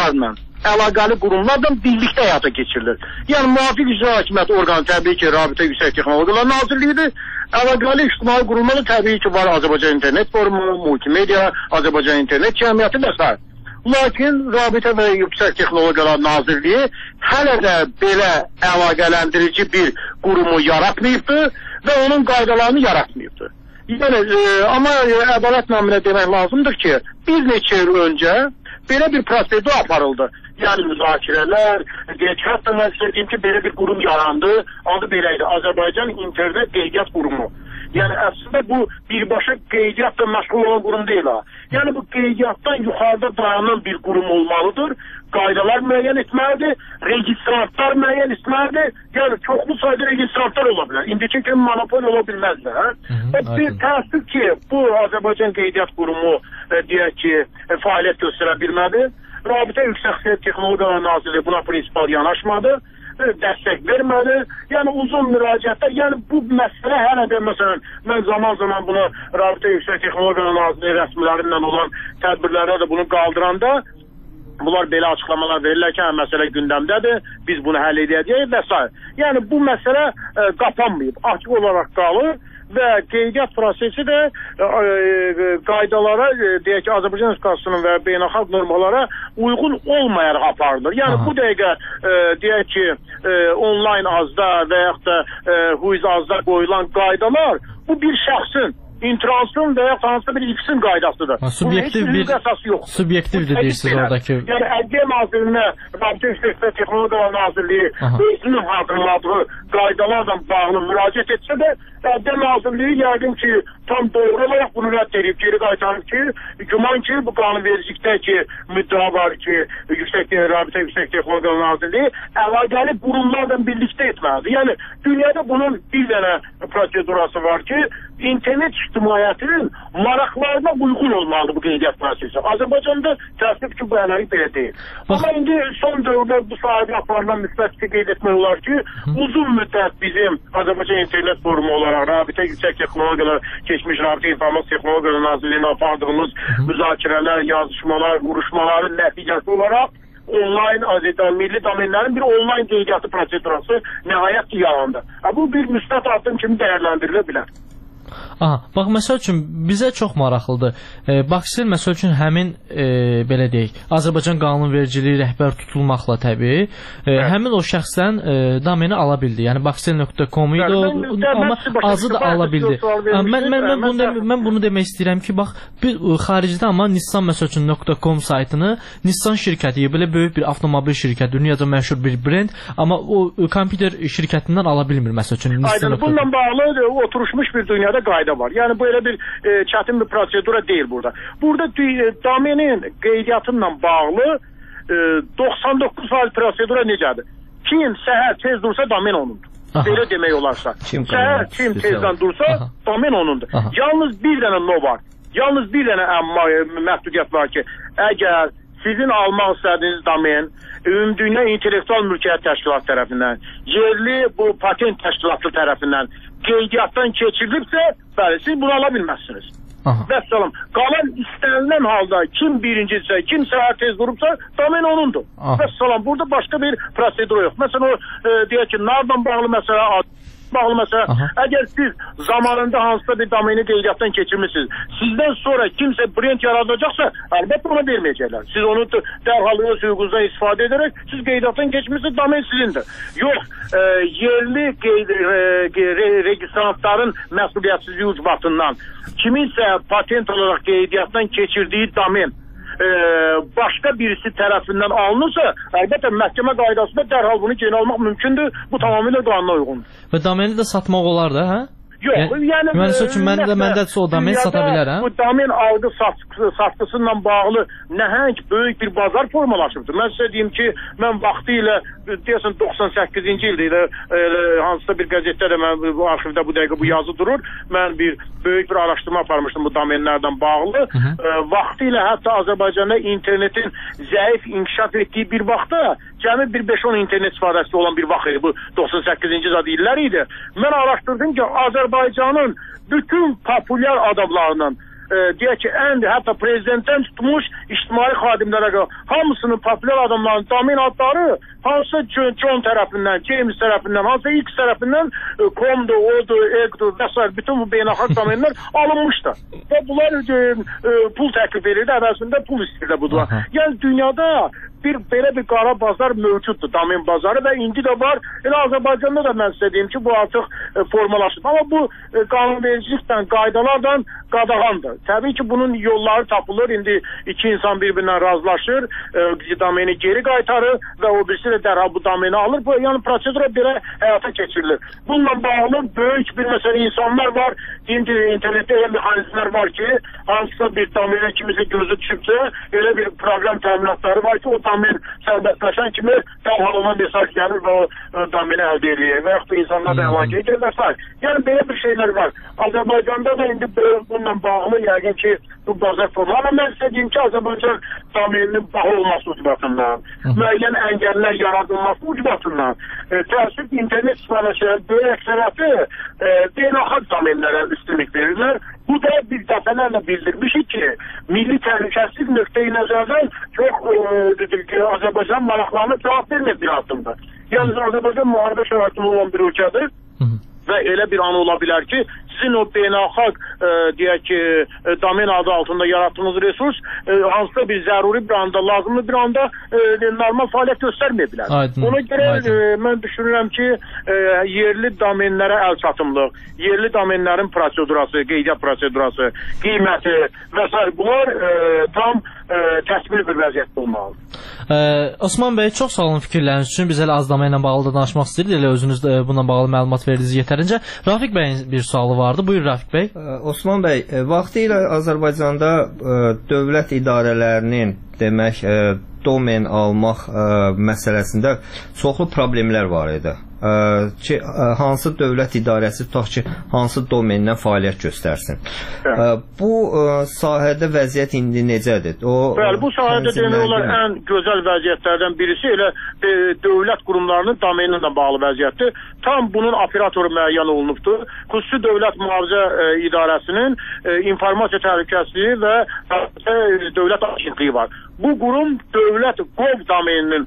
qurumlarla birlikdə həyata keçirilir. Yəni müvafiq icra hakimiyyəti orqanı təbii ki, Rabitə Yüksək Texnologiyalar Nazirliyidir. Əlaqəli ictimai qurumları təbii ki, var Azərbaycan İnternet Forumu, Multimedia, Azərbaycan İnternet Cəmiyyəti və s. Lakin Rabitə və Yüksək Texnologiyalar Nazirliyi hələ də belə əlaqələndirici bir qurumu yaratmayıbdır və onun qaydalarını yaratmayıbdır. Yəni, amma ədalət naminə demək lazımdır ki, bir neçə il öncə belə bir prosedur aparıldı. Yəni müzakirələr, hətta mən istədiyim ki, belə bir qurum yarandı, adı belə idi, Azərbaycan İnternet Qeydiyyat Qurumu. Yəni əslində bu birbaşa qeydiyyatla məşğul olan qurum deyil ha. Yəni bu qeydiyyatdan yuxarıda dayanan bir qurum olmalıdır. Qaydalar müəyyən etməlidir, registrantlar müəyyən etməlidir. Yəni çoxlu sayda registrantlar ola bilər. İndiki kimi monopol ola bilməzlər. Bir təəssüf ki, bu Azərbaycan Qeydiyyat Qurumu deyək ki, fəaliyyət göstərə bilmədi. Rabitə Yüksək Texnologiyalar Nazirliyi buna prinsipal yanaşmadı, dəstək vermədi. Yəni uzun müraciətlər, yəni bu məsələ hələ də məsələn, mən zaman-zaman bunu Rabitə Yüksək Texnologiyalar Nazirliyi rəsmilərindən olan tədbirlərdə də bunu qaldıranda, bunlar belə açıqlamalar verirlər ki, məsələ gündəmdədir, biz bunu həll edəcəyik və s. Yəni bu məsələ qapanmayıb, açıq olaraq qalır. Və qeydiyyat prosesi də qaydalara, deyək ki, Azərbaycan Respublikasının və beynəlxalq normalara uyğun olmayaraq aparılır. Yəni bu dəqiqə deyək ki, onlayn azda və yaxud da huiz azda qoyulan qaydalar bu bir şəxsin, intransın və ya hansısa bir X-in qaydasıdır. Subyektivdir deyirsiniz oradakı. Yəni Ədliyyə Nazirinə Rabitə Yüksək Texnologiyalar Nazirliyi özünün hazırladığı qaydalarla bağlı müraciət etsə də Ədliyyə Nazirliyi yəqin ki, tam doğru olaraq bunu rədd edib, geri qaytarıb ki, güman ki, bu qanunvericilikdəki müddəa var ki, Rabitə Yüksək Texnologiyalar Nazirliyi əlaqəli qurumlarla birlikdə etməlidir. Yəni dünyada bunun bir dənə prosedurası var ki, internet ictimaiyyətinin maraqlarına uyğun olmalıdır bu qeydiyyat prosesi. Azərbaycanda təəssüf ki, bu əlaqə belə deyil. Amma indi son dövrdə bu sahədə aparılan müsbət qeyd etmək olar ki, uzun müddət bizim Azərbaycan İnternet Forumu olaraq Rabitə Yüksək Texnologiyalar, keçmiş Rabitə İnformasiya Texnologiyalar Nazirliyinə apardığımız müzakirələr, yazışmalar, vuruşmaların nəticəsi olaraq onlayn milli domenlərin bir onlayn qeydiyyatı prosedurası nəhayət ki, yarandı. Bu bir müsbət addım kimi dəyərləndirilə bilər. Aha, bax məsəl üçün bizə çox maraqlıdır. Baksel məsəl üçün həmin belə deyək, Azərbaycan qanunvericiliyi rəhbər tutulmaqla təbii, həmin o şəxsdən domeni ala bildi. Yəni baksel.com idi, amma azı da ala bildi. Mən bunu demək istəyirəm ki, bax xaricdə amma Nissan məsəl üçün .com saytını Nissan şirkəti, belə böyük bir avtomobil şirkəti, dünyada məşhur bir brend, amma o kompüter şirkətindən ala bilmir məsəl üçün Nissan. Bununla bağlı oturmuş bir dünyada qayda var. Yəni bu elə bir çətin bir prosedura deyil burada. Burada domenin qeydiyyatıyla bağlı 99% prosedura necədir? Kim səhər tez dursa domen onundur. Belə demək olarsa. Səhər kim tezdən dursa domen onundur. Yalnız bir dənə no var. Yalnız bir dənə məhdudiyyət var ki, əgər sizin almaq istədiyiniz domen Ümumdünya İntellektual Mülkiyyət Təşkilatı tərəfindən, yerli bu patent təşkilatı tərəfindən qeydiyyatdan keçirilibsə, bəli, siz bunu ala bilməzsiniz. Vəssalam. Qalan istənilən halda kim birincidirsə, kim səhər tez durubsa, domen onundur. Vəssalam. Burada başqa bir prosedur yox. Məsələn, o deyək ki, nardan bağlı məsələ əgər siz zamanında hansısa bir domeni qeydiyyatdan keçirmişsiniz, sizdən sonra kimsə brend yaradacaqsa, əlbəttə ona verməyəcəklər. Siz onu dərhal öz hüququnuzdan istifadə edərək, siz qeydiyyatdan keçmişsiniz, domen sizindir. Yox, yerli registrantların məsuliyyətsizliyi ucbatından kiminsə patent olaraq qeydiyyatdan keçirdiyi domen başqa birisi tərəfindən alınırsa, əlbəttə məhkəmə qaydasında dərhal bunu geri almaq mümkündür. Bu tamamilə qanuna uyğundur. Və domeni də satmaq olar da, hə? Yox, yəni mühəndis üçün məndədirsə o domen sata bilərəm. Bu domen algı satqısıyla bağlı nəhəng böyük bir bazar formalaşıbdır. Mən sizə deyim ki, mən vaxtı ilə deyəsən 98-ci ildə hansısa bir qəzetdə də mən bu arxivdə bu dəqiqə bu yazı durur. Mən böyük bir araşdırma aparmışdım bu domenlərdən bağlı. Vaxtı ilə hətta Azərbaycanda internetin zəif inkişaf etdiyi bir vaxtda cəmi bir 5-10 internet istifadəçisi olan bir vaxt idi. Bu 98-ci illər idi. Mən araşdırdım ki, Azərbaycanın bütün populyar adamlarının deyək ki, hətta prezidentdən tutmuş ictimai xadimlərə hamısının populyar adamlarının domen adları hansısa John tərəfindən, James tərəfindən, hansısa X tərəfindən Com'dur, O'dur, Eg'dur və s. bütün bu beynəlxalq domenlər alınmışdı. Və bunlar pul təklif edirdi, əvəzində pul istəyirdi budur. Yəni dünyada belə bir qara bazar mövcuddur, domen bazarı və indi də var. Elə Azərbaycanda da mən sizə deyim ki, bu artıq formalaşır. Amma bu qanunvericilikdən, qaydalardan qadağandır. Təbii ki, bunun yolları tapılır. İndi iki insan bir-birindən razılaşır, domeni geri qaytarır və o birisi də dərhal bu domeni alır. Yəni prosedura belə həyata keçirilir. Bununla bağlı böyük bir məsələ insanlar var. İndi internetdə elə mexanizmlər var ki, hansısa bir domeni kimisə gözü düşübsə, elə bir proqram təminatları var ki, o domen sərbəstləşən kimi dərhal ona mesaj gəlir və o domeni əldə edir. Və yaxud da insanlar da əlaqə edir və s. Yəni belə bir şeylər var. Azərbaycanda da indi bununla bağlı yəqin ki, bu bazar formu. Amma mən sizə deyim ki, Azərbaycan domeninin bağlı olması ucbatından, müəyyən əngəllər yaradılması ucbatından, təəssüf internet istifadəçilərin böyük əksəriyyəti beynəlxalq domenlərə üstünlük verirlər. Bu da bir dəfələrlə bildirmişik ki, milli təhlükəsizlik nöqteyi nəzərdən çox Azərbaycan maraqlarına cavab vermir bir addımda. Yəni Azərbaycan müharibə şəraitində olan bir ölkədir. Və elə bir an ola bilər ki, sizin o beynəlxalq deyək ki, domen adı altında yaratdığınız resurs hansısa bir zəruri bir anda, lazımlı bir anda normal fəaliyyət göstərməyə bilər. Ona görə mən düşünürəm ki, yerli domenlərə əl çatımlıq, yerli domenlərin prosedurası, qeydiyyat prosedurası, qiyməti və s. bunlar tam təsvir bir vəziyyətdə olmalıdır. Osman bəy, çox sağ olun fikirləriniz üçün. Biz elə az domenlə bağlı da danışmaq istəyirdik. Elə özünüz bununla bağlı məlumat verdiniz yetərincə. Rafiq bəyin bir sualı vardı. Buyur Rafiq bəy. Osman bəy, vaxtı ilə Azərbaycanda dövlət idarələrinin demək domen almaq məsələsində çoxlu problemlər var idi. Ki, hansı dövlət idarəsi tutaq ki, hansı domendən fəaliyyət göstərsin. Bu sahədə vəziyyət indi necədir? Bəli, bu sahədə demək olar ən gözəl vəziyyətlərdən birisi elə dövlət qurumlarının domeni ilə bağlı vəziyyətdir. Tam bunun operatoru müəyyən olunubdur. Xüsusi Dövlət Mühafizə İdarəsinin informasiya təhlükəsizliyi və dövlət agentliyi var. Bu qurum dövlət gov domeninin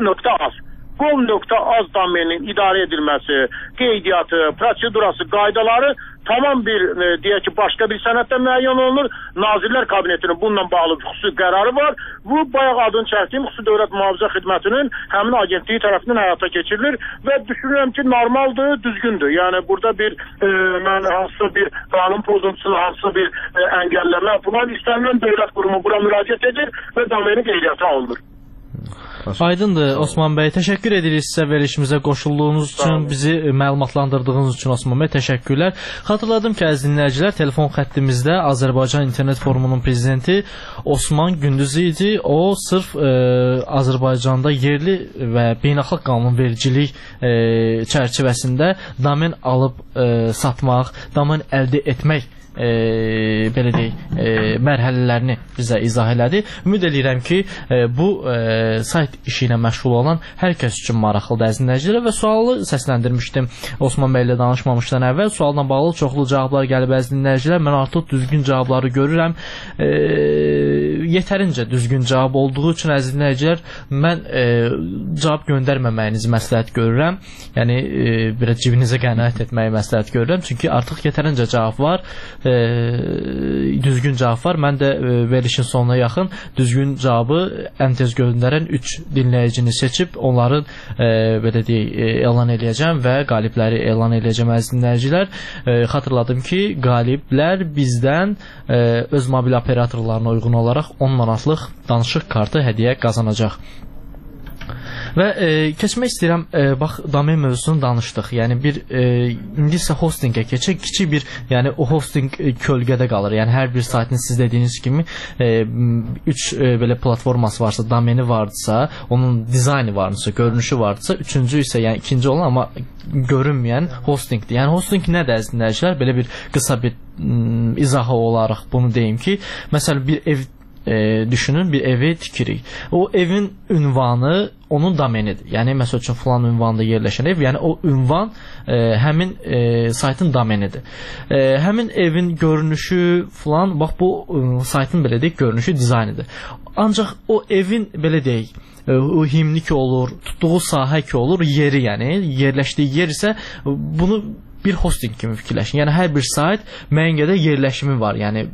gov.az domeninin idarə edilməsi, qeydiyyatı, prosedurası, qaydaları tamam bir deyək ki, başqa bir sənəddə müəyyən olunur. Nazirlər Kabinetinin bununla bağlı xüsusi qərarı var. Bu bayaq adını çəkdiyim Xüsusi Dövlət Mühafizə Xidmətinin həmin agentliyi tərəfindən həyata keçirilir və düşünürəm ki, normaldır, düzgündür. Yəni burada bir mən hansısa bir qanun pozuntusu, hansısa bir əngəlləmə falan istənilən dövlət qurumu bura müraciət edir və domeni qeydiyyata alınır. Aydındır Osman bəy, təşəkkür edirik sizə verilişimizə qoşulduğunuz üçün, bizi məlumatlandırdığınız üçün Osman bəy, təşəkkürlər. Xatırladım ki, əziz dinləyicilər, telefon xəttimizdə Azərbaycan İnternet Forumunun prezidenti Osman Gündüz idi. O sırf Azərbaycanda yerli və beynəlxalq qanunvericilik çərçivəsində domen alıb satmaq, domen əldə etmək belə deyək, mərhələlərini bizə izah elədi. Ümid edirəm ki, bu sayt işi ilə məşğul olan hər kəs üçün maraqlıdır əziz dinləyicilər və sualı səsləndirmişdim Osman bəy ilə danışmamışdan əvvəl. Sualla bağlı çoxlu cavablar gəlib əziz dinləyicilər. Mən artıq düzgün cavabları görürəm. Yetərincə düzgün cavab olduğu üçün əziz dinləyicilər, mən cavab göndərməməyinizi məsləhət görürəm. Yəni biraz cibinizə qənaət etməyi məsləhət görürəm. Çünki artıq yetərincə cavab var. Düzgün cavab var. Mən də verilişin sonuna yaxın düzgün cavabı ən tez göndərən 3 dinləyicini seçib onların belə deyək, elan eləyəcəm və qalibləri elan eləyəcəm əziz dinləyicilər. Xatırladım ki, qaliblər bizdən öz mobil operatorlarına uyğun olaraq 10 manatlıq danışıq kartı hədiyyə qazanacaq. Və keçmək istəyirəm, bax, domen mövzusunu danışdıq. Yəni indi isə hostinqə keçək. Kiçik bir, yəni o hosting kölgədə qalır. Yəni hər bir saytın siz dediyiniz kimi 3 belə platforması varsa, domeni varsa, onun dizaynı varsa, görünüşü varsa, üçüncü isə, yəni ikinci olan amma görünməyən hostingdir. Yəni hosting nədir əziz dinləyicilər? Belə bir qısa bir izahı olaraq bunu deyim ki, məsələn bir ev düşünün, bir evi tikirik. O evin ünvanı onun domenidir. Yəni məsəl üçün falan ünvanda yerləşən ev, yəni o ünvan həmin saytın domenidir. Həmin evin görünüşü falan, bax bu saytın belə deyək, görünüşü, dizaynidir. Ancaq o evin belə deyək, o himni ki olur, tutduğu sahə ki olur, yeri, yəni yerləşdiyi yer isə bunu bir hosting kimi fikirləşin. Yəni hər bir sayt müəyyən qədər yerləşimi var. Yəni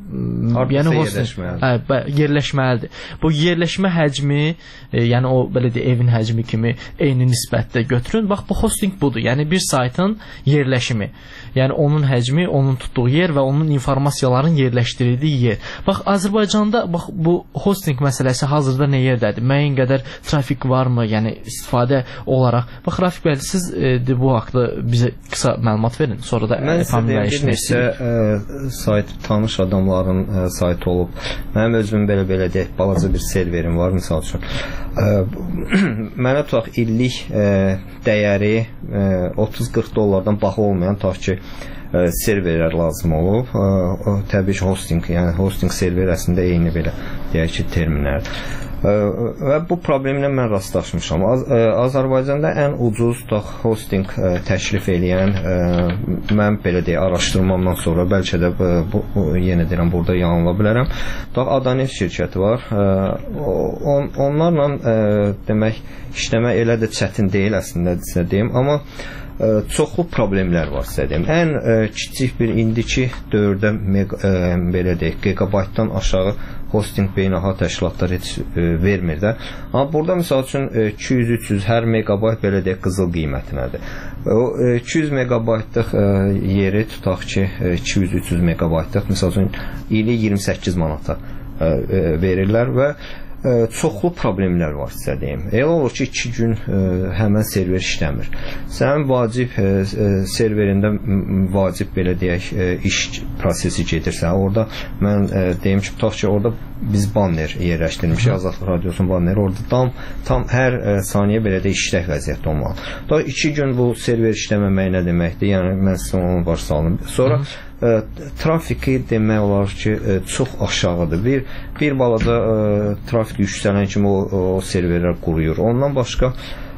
yerləşməlidir. Bu yerləşmə həcmi, yəni o belə deyək evin həcmi kimi eyni nisbətdə götürün. Bax bu hosting budur. Yəni bir saytın yerləşimi. Yəni onun həcmi, onun tutduğu yer və onun informasiyaların yerləşdirildiyi yer. Bax Azərbaycanda bax bu hosting məsələsi hazırda nə yerdədir? Müəyyən qədər trafik varmı? Yəni istifadə olaraq. Bax Rafiq bəy, siz bu haqqda bizə qısa məlumat verin. Sonra da sayt tanış adamların saytı olub. Mənim özümün belə deyək, balaca bir serverim var misal üçün. Mənə tutaq illik dəyəri 30-40 dollardan baha olmayan tutaq ki serverlər lazım olub. Təbii ki hosting, yəni hosting server əslində eyni belə deyək ki terminlərdir. Və bu problemlə mən rastlaşmışam. Azərbaycanda ən ucuz hosting təklif eləyən, mən belə deyək, araşdırmamdan sonra bəlkə də yenə deyirəm, burada yanıla bilərəm. Adanet şirkəti var. Onlarla demək, işləmək elə də çətin deyil əslində deyim, amma çoxlu problemlər var sizə deyim. Ən kiçik bir indiki dövrdə belə deyək, gigabaytdan aşağı hosting beynəlxalq təşkilatlar heç vermir də. Amma burada misal üçün 200-300 hər megabayt belə deyək qızıl qiymətinədir. O 200 megabaytlıq yeri tutaq ki 200-300 megabaytlıq misal üçün ili 28 manata verirlər və çoxlu problemlər var sizə deyim. Elə olur ki 2 gün həmən server işləmir. Sənin vacib serverində vacib belə deyək iş prosesi gedirsə, orada mən deyim ki, tutaq ki orada biz banner yerləşdirmişik, Azadlıq Radiosunun banneri, orada tam hər saniyə belə də işlək vəziyyətdə olmalı. Da 2 gün bu server işləməmək nə deməkdir? Yəni mən sizə onu başa salım. Sonra trafiki demək olar ki çox aşağıdır. Bir balaca trafik yüksələn kimi o serverlər quruyur. Ondan başqa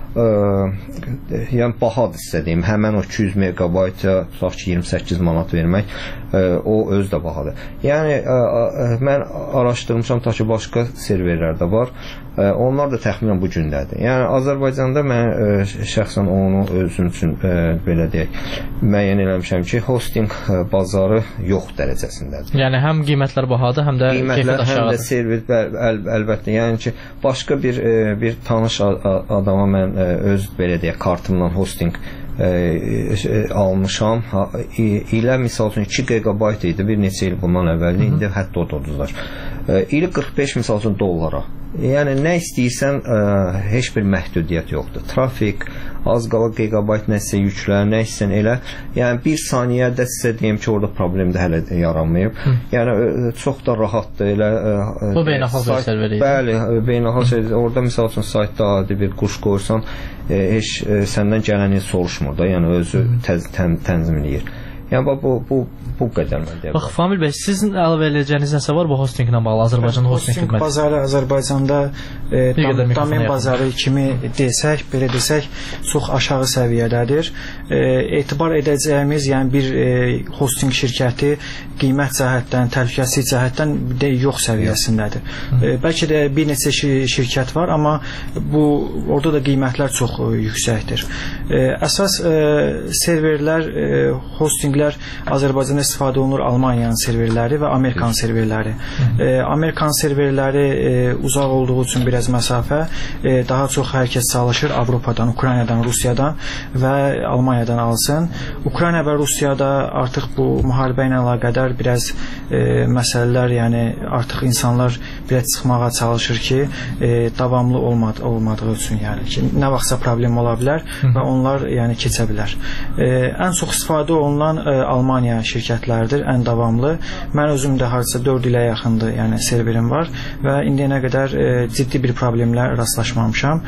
yəni bahadır sizə deyim. Həmən o 200 megabayta tutaq ki 28 manat vermək o öz də bahadır. Yəni mən araşdırmışam, ta ki başqa serverlər də var. Onlar da təxminən bu gündədir. Yəni Azərbaycanda mən şəxsən onu özüm üçün belə deyək, müəyyən eləmişəm ki, hosting bazarı yox dərəcəsindədir. Yəni həm qiymətlər bahadır, həm də keyfiyyət aşağıdır. Həm də server əlbəttə. Yəni ki, başqa bir tanış adama mən öz belə deyək kartımdan hosting almışam. İlə misal üçün 2 gigabayt idi bir neçə il bundan əvvəl, indi hətta o da uduzlar. İli 45 misal üçün dollara. Yəni nə istəyirsən heç bir məhdudiyyət yoxdur. Trafik, az qala gigabayt nəsə yüklər, nə istəyirsən elə. Yəni bir saniyədə sizə deyim ki, orada problem də hələ yaranmayıb. Yəni çox da rahatdır elə. Bu beynəlxalq server idi. Bəli, beynəlxalq server. Orada misal üçün saytda adi bir quş qoysan, heç səndən gələni soruşmur da, yəni özü tənzimləyir. Yəni bu qədər mən deyirəm. Bax Famil bəy, sizin əlavə edəcəyiniz nəsə var bu hostinglə bağlı, Azərbaycan hosting xidməti? Hosting bazarı Azərbaycanda domen bazarı kimi desək, belə desək, çox aşağı səviyyədədir. Etibar edəcəyimiz, yəni bir hosting şirkəti qiymət cəhətdən, təhlükəsizlik cəhətdən yox səviyyəsindədir. Bəlkə də bir neçə şirkət var, amma orada da qiymətlər çox yüksəkdir. Əsas serverlər hostinglə serverlər Azərbaycanda istifadə olunur, Almaniyanın serverləri və Amerikan serverləri. Amerikan serverləri uzaq olduğu üçün biraz məsafə, daha çox hər kəs çalışır Avropadan, Ukraynadan, Rusiyadan və Almaniyadan alsın. Ukrayna və Rusiyada artıq bu müharibə ilə əlaqədar biraz məsələlər, yəni artıq insanlar biraz çıxmağa çalışır ki, davamlı olmadığı üçün, yəni ki, nə vaxtsa problem ola bilər və onlar yəni keçə bilər. Ən çox istifadə olunan Almaniya şirkətləridir, ən davamlı. Mən özüm də hardasa 4 ilə yaxındır, yəni serverim var və indiyənə qədər ciddi bir problemlə rastlaşmamışam.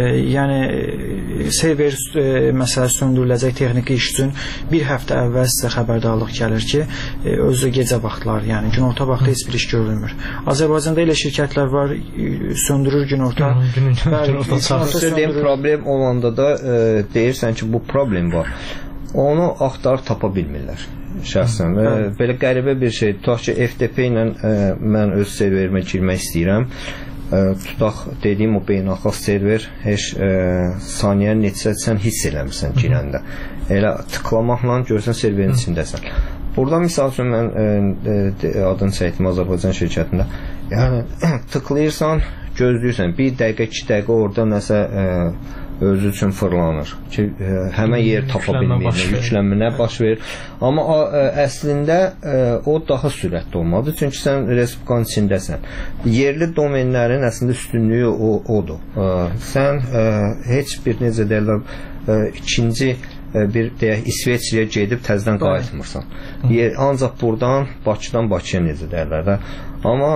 Yəni server məsələsi söndürüləcək texniki iş üçün bir həftə əvvəl sizə xəbərdarlıq gəlir ki, özü gecə vaxtlar, yəni günorta vaxtı heç bir iş görülmür. Azərbaycanda elə şirkətlər var, söndürür günorta. Söylədiyim problem olanda da deyirsən ki, bu problem var. Onu axtarıb tapa bilmirlər şəxsən. Belə qəribə bir şey. Tutaq ki, FTP ilə mən öz serverimə girmək istəyirəm. Tutaq dediyim o beynəlxalq server heç saniyə neçə sən hiss eləmirsən girəndə. Elə tıklamaqla görsən serverin içindəsən. Burada misal üçün mən adını çəkdim Azərbaycan şirkətində. Yəni tıklayırsan, gözləyirsən 1 dəqiqə, 2 dəqiqə orada nəsə özü üçün fırlanır ki, həmən yer tapa bilməyir, yüklənmə baş verir. Amma əslində o daha sürətli olmalıdır, çünki sən respublikanın içindəsən. Yerli domenlərin əslində üstünlüyü odur. Sən heç bir, necə deyirlər, ikinci bir deyək İsveçrəyə gedib təzədən qayıtmırsan. Ancaq buradan Bakıdan Bakıya necə deyirlər də. Amma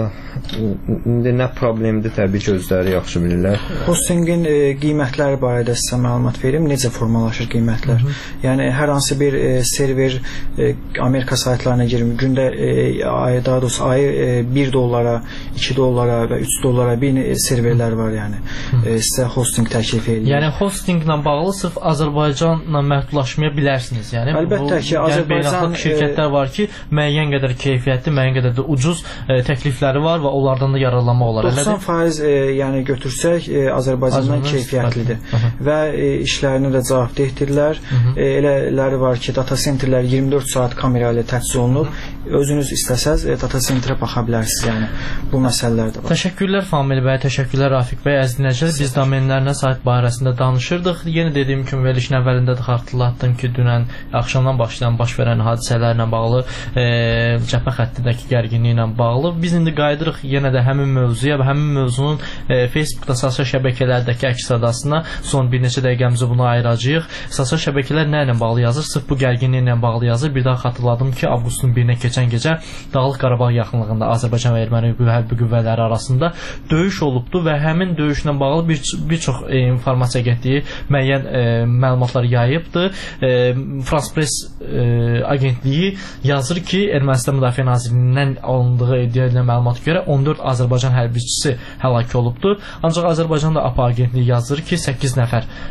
indi nə problemdir, təbii ki, özləri yaxşı bilirlər. Hostingin qiymətləri barədə sizə məlumat verim. Necə formalaşır qiymətlər? Yəni hər hansı bir server Amerika saytlarına girir. Gündə daha doğrusu ayı $1, $2 və $3 bir serverlər var, yəni. Sizə hosting təklif edir. Yəni hostinglə bağlı sırf Azərbaycanla məhdudlaşmaya bilərsiniz. Yəni əlbəttə ki, Azərbaycan şirkətlər var ki, müəyyən qədər keyfiyyətli, müəyyən qədər də ucuz təklifləri var və onlardan da yararlanma olar. 90% yəni götürsək Azərbaycandan keyfiyyətlidir və işlərinə də cavabdehdirlər. Elələri var ki, data centerlər 24 saat kamera ilə təchiz olunub. Özünüz istəsəz data centerə baxa bilərsiniz, yəni bu məsələlər də var. Təşəkkürlər Famil bəy, təşəkkürlər Rafiq bəy, əziz dinləyicilər. Biz domenlərlə sayt barəsində danışırdıq. Yenə dediyim kimi verilişin əvvəlində də xatırlatdım ki, dünən axşamdan başlayan baş verən hadisələrlə bağlı, cəbhə xəttindəki gərginliklə bağlı. Biz indi qayıdırıq yenə də həmin mövzuya və həmin mövzunun Facebookda, sosial şəbəkələrdəki əks-sədasına son bir neçə dəqiqəmizi buna ayıracağıq. Sosial şəbəkələr nə ilə bağlı yazır? Sırf bu gərginliklə bağlı yazır. Bir daha xatırladım ki, avqustun 1-nə keçən gecə Dağlıq Qarabağ yaxınlığında Azərbaycan və Erməni hərbi qüvvələri arasında döyüş olubdu və həmin döyüşlə bağlı bir çox informasiya getdiyi müəyyən məlumatlar yayıbdı. France Press agentliyi yazır ki, Ermənistan Müdafiə Nazirliyindən alındığı iddia məlumata görə 14 Azərbaycan hərbiçisi həlak olubdur. Ancaq Azərbaycanda APA agentliyi yazır ki, 8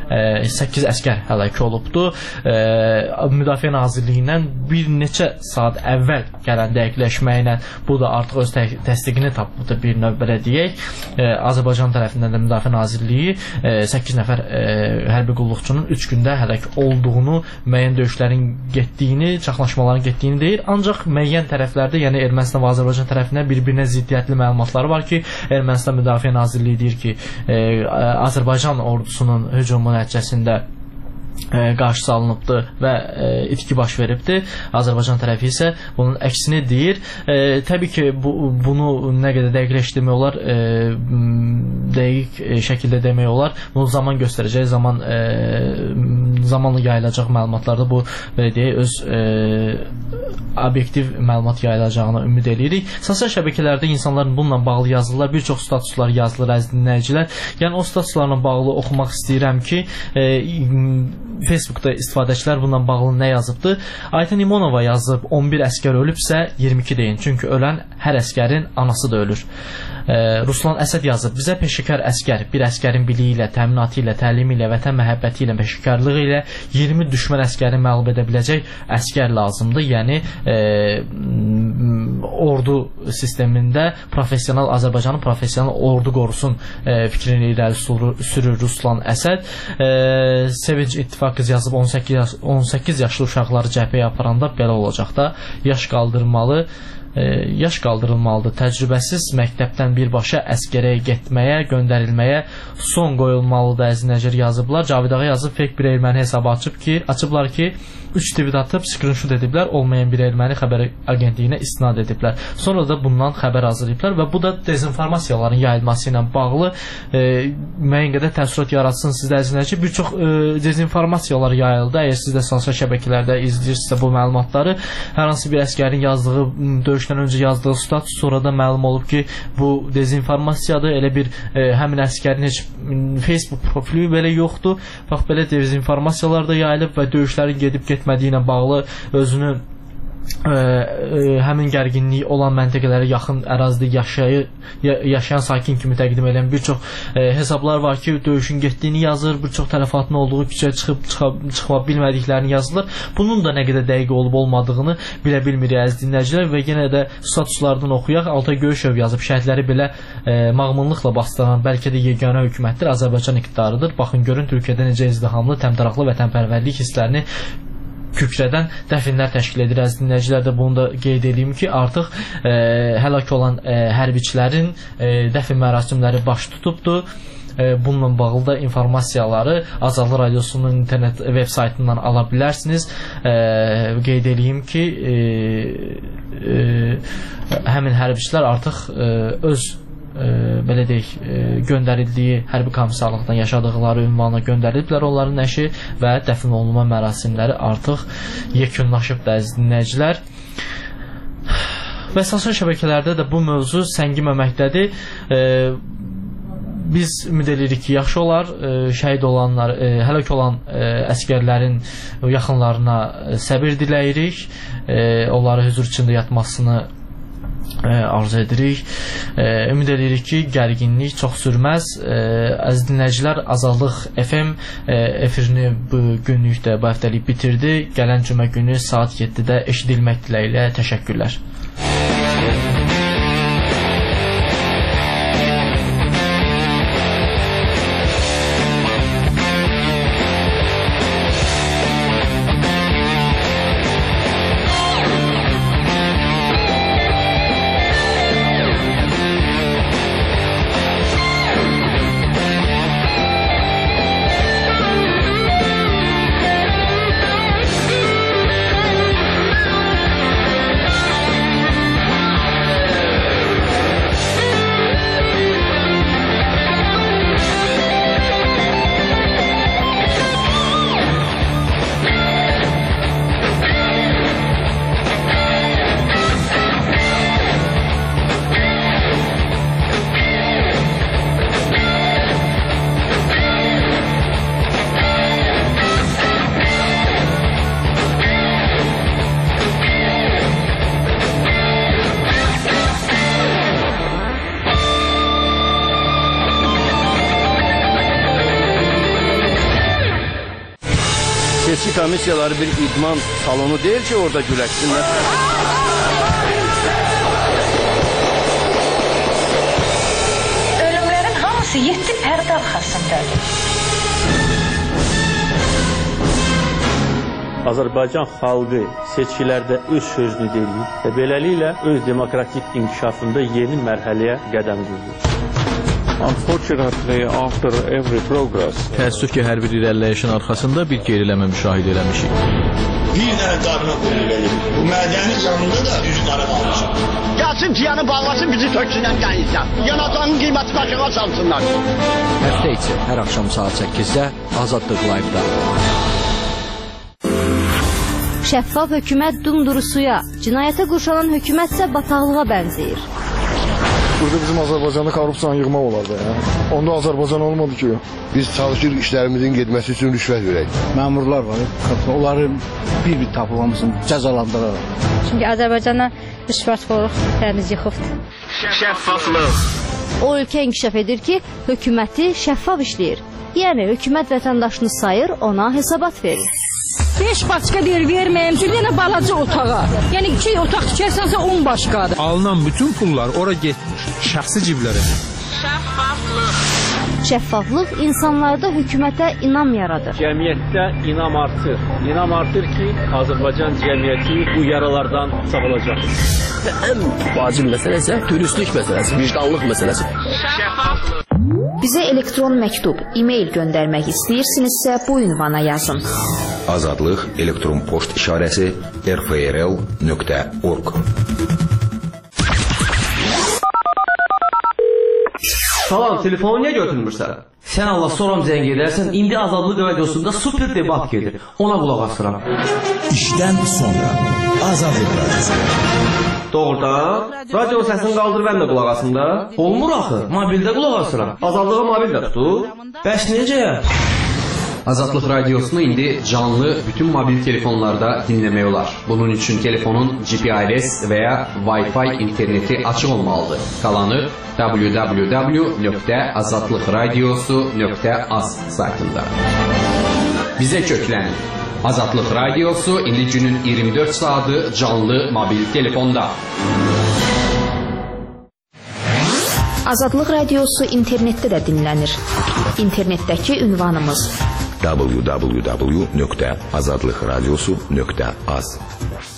əskər həlak olubdur. Müdafiə Nazirliyindən bir neçə saat əvvəl gələn dəqiqləşməklə bu da artıq öz təsdiqini tapıbdır bir növ belə deyək. Azərbaycan tərəfindən də Müdafiə Nazirliyi 8 nəfər hərbi qulluqçunun 3 gündə həlak olduğunu, müəyyən döyüşlərin getdiyini, çaxnaşmaların getdiyini deyir. Ancaq müəyyən tərəflərdə, yəni Ermənistan və Azərbaycan tərəfindən bir-birinə ziddiyyətli məlumatları var ki, Ermənistan Müdafiə Nazirliyi deyir ki, Azərbaycan ordusunun hücumu nəticəsində qarşısı alınıbdır və itki baş veribdir. Azərbaycan tərəfi isə bunun əksini deyir. Təbii ki, bunu nə qədər dəqiqləşdirmək olar, dəqiq şəkildə demək olar. Bunu zaman göstərəcək, zamanla yayılacaq məlumatlarda bu deyək, öz obyektiv məlumat yayılacağına ümid edirik. Sosial şəbəkələrdə insanların bununla bağlı yazılar, bir çox statuslar yazılır, əziz dinləyicilər. Yəni o statuslarla bağlı oxumaq istəyirəm ki, Facebookda istifadəçilər bununla bağlı nə yazıbdır? Ayten İmonova yazıb, 11 əskər ölübsə 22 deyin, çünki ölən hər əskərin anası da ölür. Ruslan Əsəd yazıb, bizə peşəkar əskər, bir əskərin biliyi ilə, təminatı ilə, təlimi ilə, vətən məhəbbəti ilə, peşəkarlığı ilə 20 düşmən əskəri məğlub edə biləcək əskər lazımdır. Yəni ordu sistemində professional Azərbaycanın professional ordu qorusun fikrini irəli sürür Ruslan Əsəd. Sevinç İttifaq qız yazıb 18 yaşlı uşaqları cəbhəyə aparanda belə olacaq da yaş qaldırılmalıdır. Təcrübəsiz məktəbdən birbaşa əskərəyə getməyə, göndərilməyə son qoyulmalıdır əzinəcər yazıblar. Cavid Ağa yazıb fake bir erməni hesabı açıblar ki 3 tweet atıb screenshot ediblər, olmayan bir erməni xəbər agentliyinə istinad ediblər. Sonra da bundan xəbər hazırlayıblar və bu da dezinformasiyaların yayılması ilə bağlı müəyyən qədər təəssürat yaratsın sizdə əzinəcər. Bir çox dezinformasiyalar yayıldı. Əgər siz də sosial şəbəkələrdə izləyirsinizsə bu məlumatları, hər hansı bir əskərin yazdığı, döyüşdən öncə yazdığı status sonradan məlum olub ki, bu dezinformasiyadır. Elə bir həmin əskərin heç Facebook profili belə yoxdur. Bax, belə dezinformasiyalar da yayılıb və döyüşlərin gedib getmədiyi ilə bağlı özünü həmin gərginliyi olan məntəqələrə yaxın ərazidə yaşayan sakin kimi təqdim edən bir çox hesablar var ki, döyüşün getdiyini yazır, bir çox tələfatın olduğu küçəyə çıxa bilmədiklərini yazılır. Bunun da nə qədər dəqiq olub olmadığını bilə bilmirik əziz dinləyicilər və yenə də statuslardan oxuyaq. Altay Göyüşev yazıb, şəhidləri belə mağmunluqla bastıran bəlkə də yeganə hökumətdir Azərbaycan iqtidarıdır. Baxın, görün Türkiyədə necə izdihamlı, təmtaraqlı vətənpərvərlik hisslərini kükrədən dəfinlər təşkil edir. Əziz dinləyicilər də bunu da qeyd edeyim ki, artıq həlak olan hərbiçilərin dəfn mərasimləri baş tutubdur. Bununla bağlı da informasiyaları Azadlı Radiosunun internet web saytından ala bilərsiniz. Qeyd edeyim ki, həmin hərbiçilər artıq öz belə deyək, göndərildiyi hərbi komissarlıqdan yaşadıqları ünvana göndəriliblər onların nəşi və dəfn olunma mərasimləri artıq yekunlaşıb da əziz dinləyicilər. Və sosial şəbəkələrdə də bu mövzu səngiməməkdədir. Biz ümid edirik ki, yaxşı olar, şəhid olanlar, həlak olan əskərlərin yaxınlarına səbir diləyirik, onları hüzur içində yatmasını arzu edirik. Ümid edirik ki, gərginlik çox sürməz. Əziz dinləyicilər, Azadlıq FM efirini bu günlük də bu həftəlik bitirdi. Gələn cümə günü saat 7-də eşidilmək diləyilə təşəkkürlər. Seçki komissiyaları bir idman salonu deyil ki, orada güləşsinlər. Ölümlərin hamısı 7 pərdə arxasındadır. Azərbaycan xalqı seçkilərdə öz sözünü deyir və beləliklə öz demokratik inkişafında yeni mərhələyə qədəm qoyur. Təəssüf ki, hər bir irəliləyişin arxasında bir geriləmə müşahidə eləmişik. Bir dənə darına qoyulur. Bu mədəni canında da düzün araba almışıq. Gəlsin piyanı bağlasın, bizi töksünən qəyinsə. Yanacağının qiyməti başına salsınlar. Həftə içi hər axşam saat 8-də Azadlıq Live-da. Şəffaf hökumət dumduru suya, cinayətə qurşanan hökumətsə bataqlığa bənzəyir. Burada bizim Azərbaycanda korrupsiyanı yığmaq olardı ya. Onda Azərbaycan olmadı ki. Biz çalışırıq işlərimizin getməsi üçün rüşvət verək. Məmurlar var, onları bir-bir tapılmasın, cəzalandıraraq. Çünki Azərbaycana rüşvətxorluq təmiz yıxıbdır. Şəffaflıq. O ölkə inkişaf edir ki, hökuməti şəffaf işləyir. Yəni hökumət vətəndaşını sayır, ona hesabat verir. 5 başqa deyir verməyəm, bir dənə balaca otağa. Yəni 2 otaq tikərsənsə 10 başqadır. Alınan bütün pullar ora getmiş, şəxsi ciblərə. Şəffaflıq insanlarda hökumətə inam yaradır. Cəmiyyətdə inam artır. İnam artır ki, Azərbaycan cəmiyyəti bu yaralardan sağalacaq. Ən vacib məsələ isə dürüstlük məsələsi, vicdanlıq məsələsi. Bizə elektron məktub, e-mail göndərmək istəyirsinizsə bu ünvana yazın. Azadlıq elektron poçt işarəsi rfrl.org. Salam, telefonu niyə götürmürsən? Sən Allah soram zəng edərsən, indi Azadlıq radiosunda super debat gedir. Ona qulaq asıram. İşdən sonra Azadlıq radiosu. Doğrudan? Radio səsini qaldır, mən də qulaq asım da. Olmur axı, mobildə qulaq asıram. Azadlığı mobildə tutur. Bəs necə? Azadlıq radiosunu indi canlı bütün mobil telefonlarda dinləmək olar. Bunun üçün telefonun GPRS və ya Wi-Fi interneti açıq olmalıdır. Qalanı www.azadlıqradiosu.az saytında. Bizə köklənin. Azadlıq radiosu indi günün 24 saatı canlı mobil telefonda. Azadlıq radiosu internetdə də dinlənir. İnternetdəki ünvanımız www.azadlıqradiosu.az